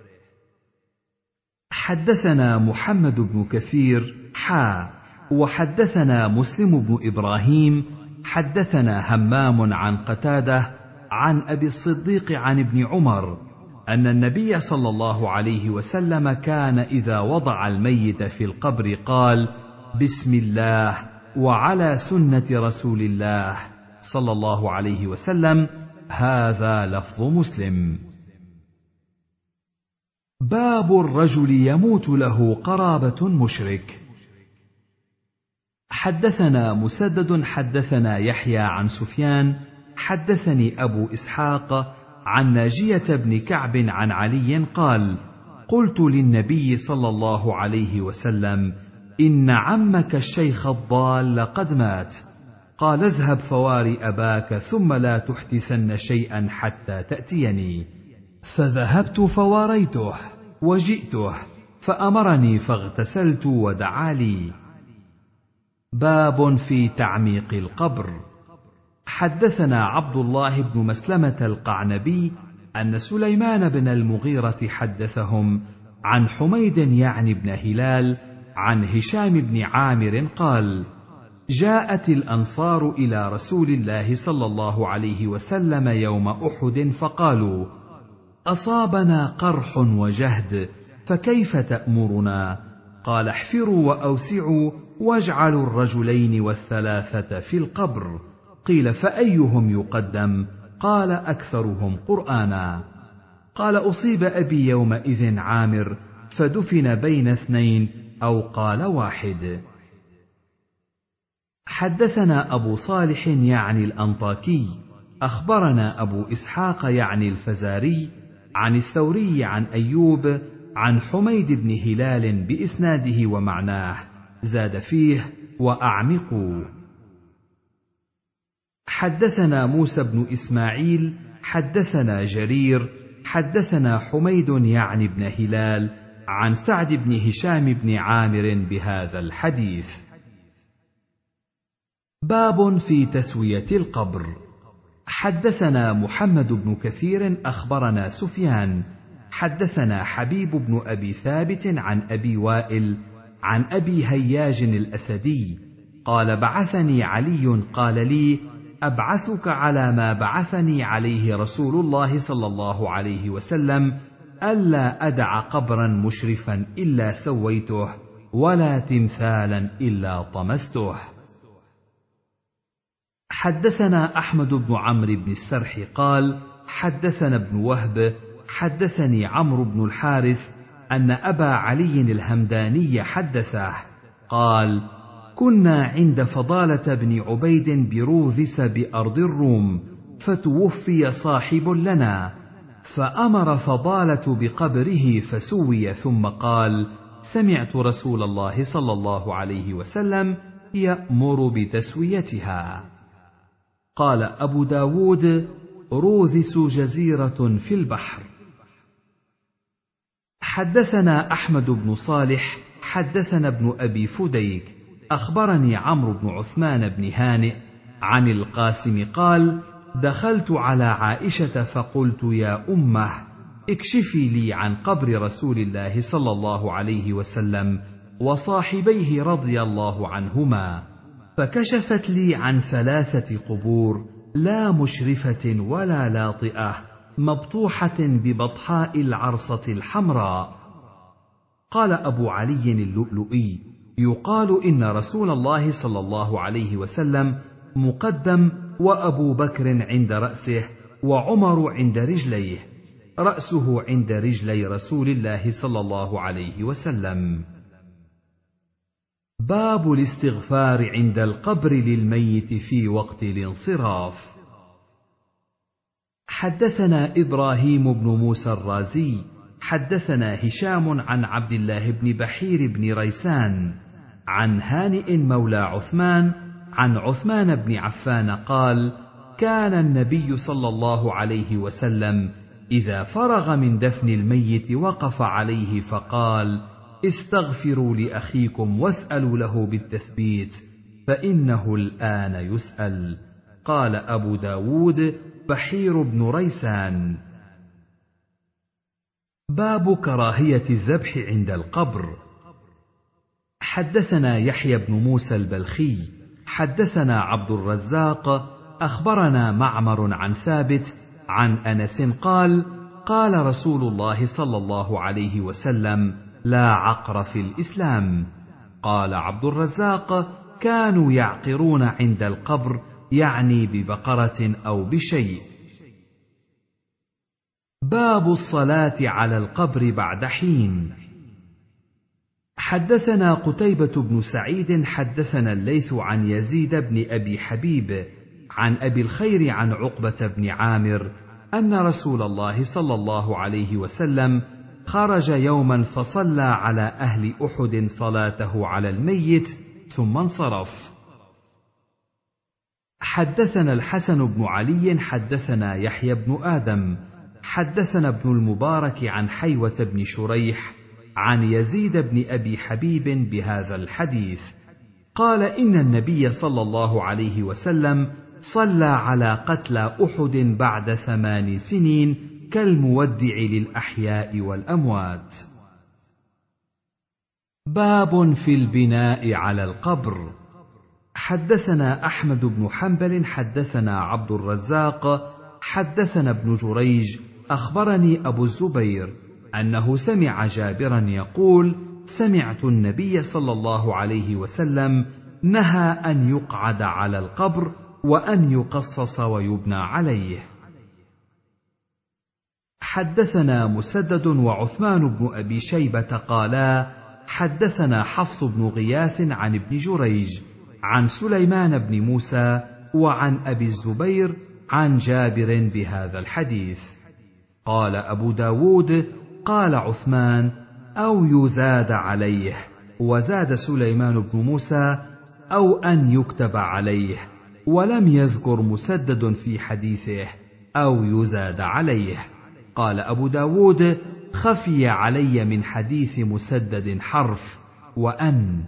حدثنا محمد بن كثير حا وحدثنا مسلم بن إبراهيم حدثنا همام عن قتادة عن أبي الصديق عن ابن عمر أن النبي صلى الله عليه وسلم كان إذا وضع الميت في القبر قال: بسم الله وعلى سنة رسول الله صلى الله عليه وسلم، هذا لفظ مسلم. باب الرجل يموت له قرابة مشرك. حدثنا مسدد حدثنا يحيى عن سفيان حدثني أبو إسحاق عن ناجية بن كعب عن علي قال: قلت للنبي صلى الله عليه وسلم: إن عمك الشيخ الضال قد مات. قال: اذهب فواري أباك ثم لا تحدثن شيئا حتى تأتيني. فذهبت فواريته وجئته فأمرني فاغتسلت ودعا لي. باب في تعميق القبر. حدثنا عبد الله بن مسلمة القعنبي أن سليمان بن المغيرة حدثهم عن حميد يعني بن هلال عن هشام بن عامر قال: جاءت الأنصار إلى رسول الله صلى الله عليه وسلم يوم أحد فقالوا: أصابنا قرح وجهد فكيف تأمرنا؟ قال: احفروا وأوسعوا واجعلوا الرجلين والثلاثة في القبر. قيل: فأيهم يقدم؟ قال: أكثرهم قرآنا. قال: أصيب أبي يومئذ عامر فدفن بين اثنين أو قال واحد. حدثنا أبو صالح يعني الأنطاكي أخبرنا أبو إسحاق يعني الفزاري عن الثوري عن أيوب عن حميد بن هلال بإسناده ومعناه، زاد فيه: وأعمقوا. حدثنا موسى بن إسماعيل حدثنا جرير حدثنا حميد يعني بن هلال عن سعد بن هشام بن عامر بهذا الحديث. باب في تسوية القبر. حدثنا محمد بن كثير أخبرنا سفيان حدثنا حبيب بن أبي ثابت عن أبي وائل عن أبي هياج الأسدي قال: بعثني علي قال لي: أبعثك على ما بعثني عليه رسول الله صلى الله عليه وسلم، ألا أدع قبرا مشرفا إلا سويته ولا تمثالا إلا طمسته. حدثنا أحمد بن عمرو بن السرح قال: حدثنا ابن وهب حدثني عمرو بن الحارث أن أبا علي الهمداني حدثه قال: كنا عند فضالة بن عبيد بروذس بأرض الروم، فتوفي صاحب لنا، فأمر فضالة بقبره فسوي، ثم قال: سمعت رسول الله صلى الله عليه وسلم يأمر بتسويتها. قال أبو داود: روذس جزيرة في البحر. حدثنا أحمد بن صالح حدثنا ابن أبي فديك أخبرني عمرو بن عثمان بن هانئ عن القاسم قال: دخلت على عائشة فقلت: يا أمه، اكشفي لي عن قبر رسول الله صلى الله عليه وسلم وصاحبيه رضي الله عنهما، فكشفت لي عن ثلاثة قبور لا مشرفة ولا لاطئة مبطوحة ببطحاء العرصة الحمراء. قال أبو علي اللؤلؤي: يقال إن رسول الله صلى الله عليه وسلم مقدم، وأبو بكر عند رأسه، وعمر عند رجليه، رأسه عند رجلي رسول الله صلى الله عليه وسلم. باب الاستغفار عند القبر للميت في وقت الانصراف. حدثنا إبراهيم بن موسى الرازي حدثنا هشام عن عبد الله بن بحير بن ريسان عن هانئ مولى عثمان عن عثمان بن عفان قال: كان النبي صلى الله عليه وسلم إذا فرغ من دفن الميت وقف عليه فقال: استغفروا لأخيكم واسألوا له بالتثبيت فإنه الآن يسأل. قال أبو داود: بحير بن ريسان. باب كراهية الذبح عند القبر. حدثنا يحيى بن موسى البلخي حدثنا عبد الرزاق أخبرنا معمر عن ثابت عن أنس قال: قال رسول الله صلى الله عليه وسلم: لا عقر في الإسلام. قال عبد الرزاق: كانوا يعقرون عند القبر، يعني ببقرة أو بشيء. باب الصلاة على القبر بعد حين. حدثنا قتيبة بن سعيد حدثنا الليث عن يزيد بن أبي حبيب عن أبي الخير عن عقبة بن عامر أن رسول الله صلى الله عليه وسلم خرج يوما فصلى على أهل أحد صلاته على الميت ثم انصرف. حدثنا الحسن بن علي حدثنا يحيى بن آدم حدثنا ابن المبارك عن حيوة بن شريح عن يزيد بن أبي حبيب بهذا الحديث قال إن النبي صلى الله عليه وسلم صلى على قتلى أحد بعد ثمان سنين كالمودع للأحياء والأموات. باب في البناء على القبر. حدثنا أحمد بن حنبل حدثنا عبد الرزاق حدثنا ابن جريج أخبرني أبو الزبير أنه سمع جابرا يقول سمعت النبي صلى الله عليه وسلم نهى أن يقعد على القبر وأن يقصص ويبنى عليه. حدثنا مسدد وعثمان بن أبي شيبة قالا حدثنا حفص بن غياث عن ابن جريج عن سليمان بن موسى وعن أبي الزبير عن جابر بهذا الحديث. قال أبو داود قال عثمان أو يزاد عليه، وزاد سليمان بن موسى أو أن يكتب عليه، ولم يذكر مسدد في حديثه أو يزاد عليه. قال أبو داود خفي علي من حديث مسدد حرف وأن.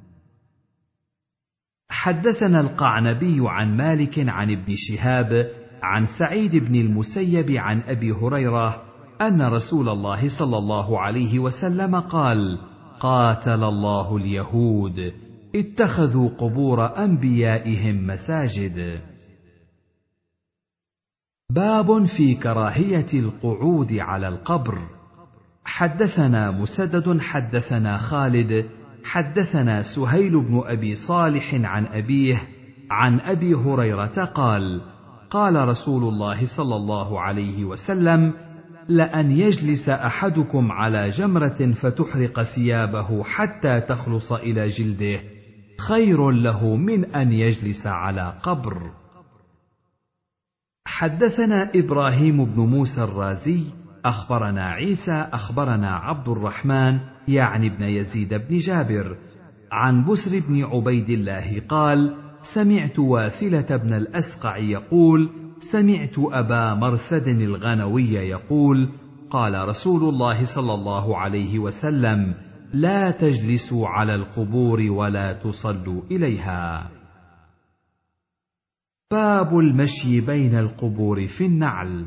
حدثنا القعنبي عن مالك عن ابن شهاب عن سعيد بن المسيب عن أبي هريرة أن رسول الله صلى الله عليه وسلم قال قاتل الله اليهود اتخذوا قبور أنبيائهم مساجد. باب في كراهية القعود على القبر. حدثنا مسدد حدثنا خالد حدثنا سهيل بن أبي صالح عن أبيه عن أبي هريرة قال قال رسول الله صلى الله عليه وسلم لأن يجلس أحدكم على جمرة فتحرق ثيابه حتى تخلص إلى جلده خير له من أن يجلس على قبر. حدثنا إبراهيم بن موسى الرازي أخبرنا عيسى أخبرنا عبد الرحمن يعني ابن يزيد بن جابر عن بسر بن عبيد الله قال سمعت واثلة بن الأسقع يقول سمعت أبا مرثد الغنوي يقول قال رسول الله صلى الله عليه وسلم لا تجلسوا على القبور ولا تصلوا إليها. باب المشي بين القبور في النعل.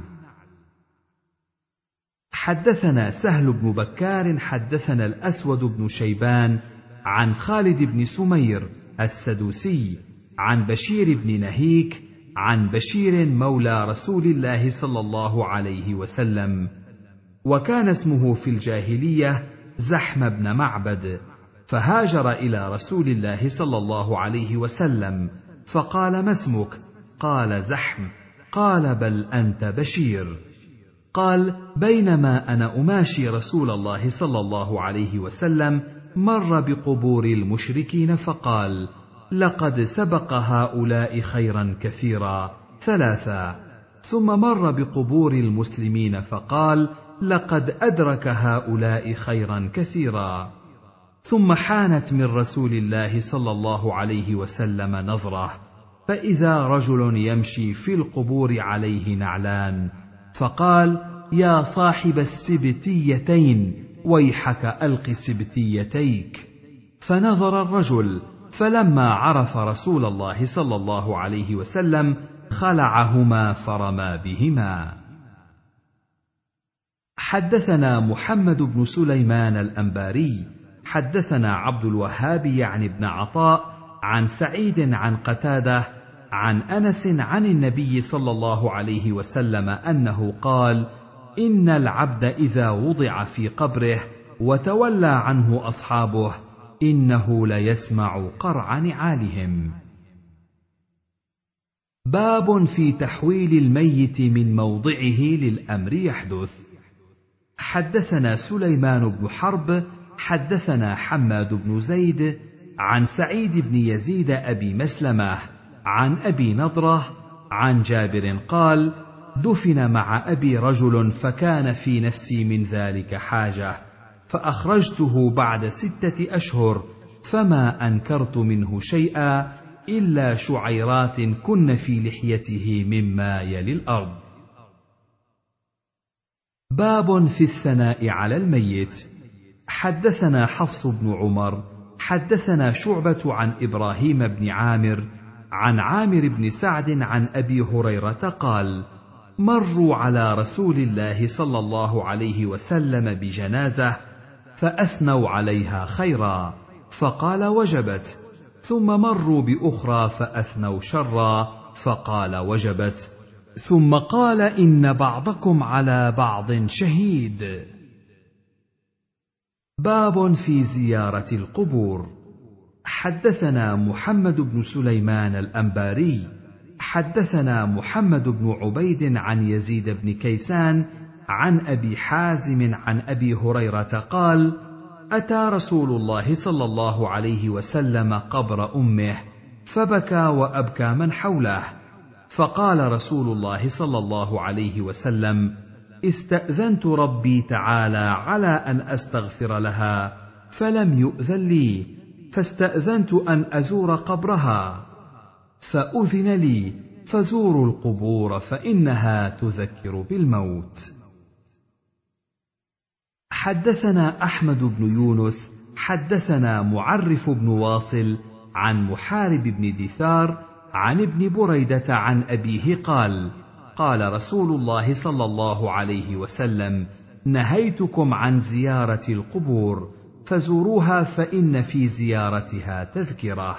حدثنا سهل بن بكار حدثنا الأسود بن شيبان عن خالد بن سمير السدوسي عن بشير بن نهيك عن بشير مولى رسول الله صلى الله عليه وسلم، وكان اسمه في الجاهلية زحم بن معبد، فهاجر إلى رسول الله صلى الله عليه وسلم فقال ما اسمك؟ قال زحم. قال بل أنت بشير. قال بينما أنا أماشي رسول الله صلى الله عليه وسلم مر بقبور المشركين فقال لقد سبق هؤلاء خيرا كثيرا ثلاثا، ثم مر بقبور المسلمين فقال لقد أدرك هؤلاء خيرا كثيرا، ثم حانت من رسول الله صلى الله عليه وسلم نظرة فإذا رجل يمشي في القبور عليه نعلان فقال يا صاحب السبتيتين ويحك ألق سبتيتيك، فنظر الرجل فلما عرف رسول الله صلى الله عليه وسلم خلعهما فرمى بهما. حدثنا محمد بن سليمان الأنباري حدثنا عبد الوهاب يعني ابن عطاء عن سعيد عن قتادة عن أنس عن النبي صلى الله عليه وسلم أنه قال إن العبد إذا وضع في قبره وتولى عنه أصحابه إنه ليسمع قرع نعالهم. باب في تحويل الميت من موضعه للأمر يحدث. حدثنا سليمان بن حرب حدثنا حماد بن زيد عن سعيد بن يزيد أبي مسلمة عن أبي نضرة عن جابر قال: دفن مع أبي رجل فكان في نفسي من ذلك حاجة، فأخرجته بعد ستة أشهر، فما أنكرت منه شيئا إلا شعيرات كن في لحيته مما يلي الأرض. باب في الثناء على الميت. حدثنا حفص بن عمر حدثنا شعبة عن إبراهيم بن عامر عن عامر بن سعد عن أبي هريرة قال: مروا على رسول الله صلى الله عليه وسلم بجنازة فأثنوا عليها خيرا، فقال: وجبت. ثم مروا بأخرى فأثنوا شرا، فقال: وجبت. ثم قال: إن بعضكم على بعض شهيد. باب في زيارة القبور. حدثنا محمد بن سليمان الأنباري حدثنا محمد بن عبيد عن يزيد بن كيسان عن أبي حازم عن أبي هريرة قال: أتى رسول الله صلى الله عليه وسلم قبر أمه فبكى وأبكى من حوله، فقال رسول الله صلى الله عليه وسلم: استأذنت ربي تعالى على أن أستغفر لها فلم يؤذن لي، فاستأذنت أن أزور قبرها فأذن لي، فزوروا القبور فإنها تذكر بالموت. حدثنا أحمد بن يونس حدثنا معرف بن واصل عن محارب بن دثار عن ابن بريدة عن أبيه قال: قال رسول الله صلى الله عليه وسلم: نهيتكم عن زيارة القبور فزوروها فإن في زيارتها تذكرة.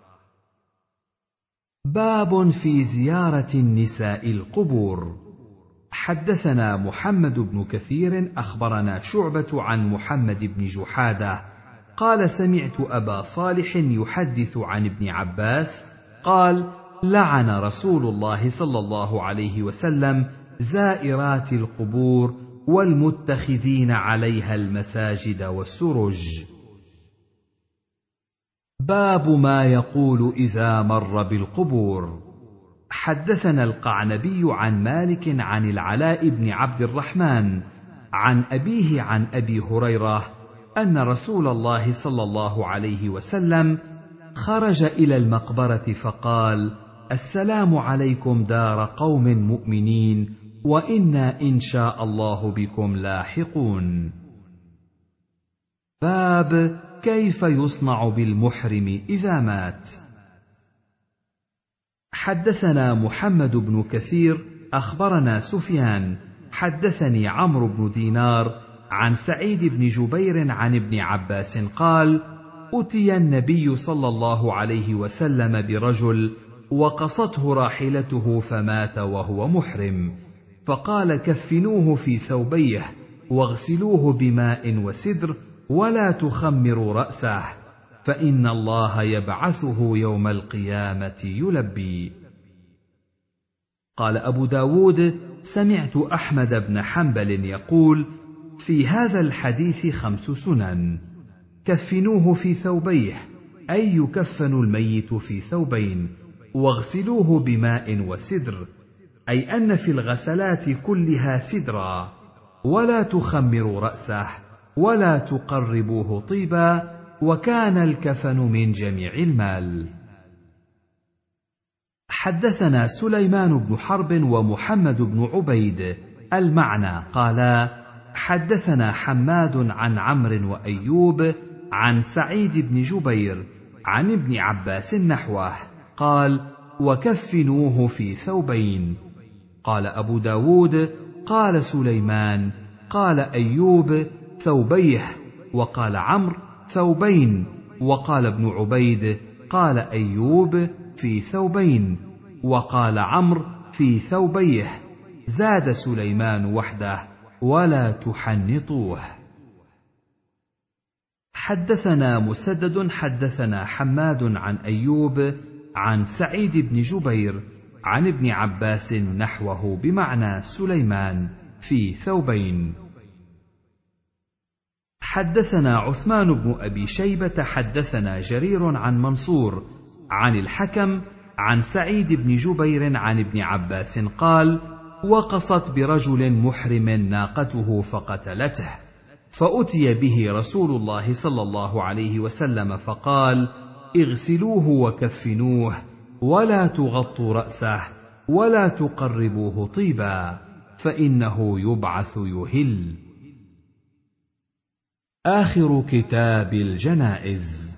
باب في زيارة النساء القبور. حدثنا محمد بن كثير أخبرنا شعبة عن محمد بن جحادة قال: سمعت أبا صالح يحدث عن ابن عباس قال: لعن رسول الله صلى الله عليه وسلم زائرات القبور والمتخذين عليها المساجد والسرج. باب ما يقول إذا مر بالقبور. حدثنا القعنبي عن مالك عن العلاء بن عبد الرحمن عن أبيه عن أبي هريرة أن رسول الله صلى الله عليه وسلم خرج إلى المقبرة فقال: السلام عليكم دار قوم مؤمنين وإنا إن شاء الله بكم لاحقون. باب كيف يصنع بالمحرم إذا مات. حدثنا محمد بن كثير أخبرنا سفيان حدثني عمرو بن دينار عن سعيد بن جبير عن ابن عباس قال: أتي النبي صلى الله عليه وسلم برجل وقصته راحلته فمات وهو محرم، فقال: كفنوه في ثوبيه واغسلوه بماء وسدر ولا تخمروا رأسه، فإن الله يبعثه يوم القيامة يلبي. قال أبو داود: سمعت أحمد بن حنبل يقول: في هذا الحديث خمس سنن: كفنوه في ثوبيه أي يكفن الميت في ثوبين، واغسلوه بماء وسدر أي أن في الغسلات كلها سدرا، ولا تخمروا رأسه ولا تقربوه طيبا، وكان الكفن من جميع المال. حدثنا سليمان بن حرب ومحمد بن عبيد المعنى قالا: حدثنا حماد عن عمرو وأيوب عن سعيد بن جبير عن ابن عباس نحوه قال: وكفنوه في ثوبين. قال أبو داود: قال سليمان قال أيوب ثوبيه، وقال عمرو ثوبين، وقال ابن عبيد قال أيوب في ثوبين، وقال عمرو في ثوبيه، زاد سليمان وحده ولا تحنطوه. حدثنا مسدد حدثنا حماد عن أيوب عن سعيد بن جبير عن ابن عباس نحوه بمعنى سليمان في ثوبين. حدثنا عثمان بن أبي شيبة حدثنا جرير عن منصور عن الحكم عن سعيد بن جبير عن ابن عباس قال: وقصت برجل محرم ناقته فقتلته، فأتي به رسول الله صلى الله عليه وسلم فقال: اغسلوه وكفنوه ولا تغطوا رأسه ولا تقربوه طيبا، فإنه يبعث يهل. آخر كتاب الجنائز.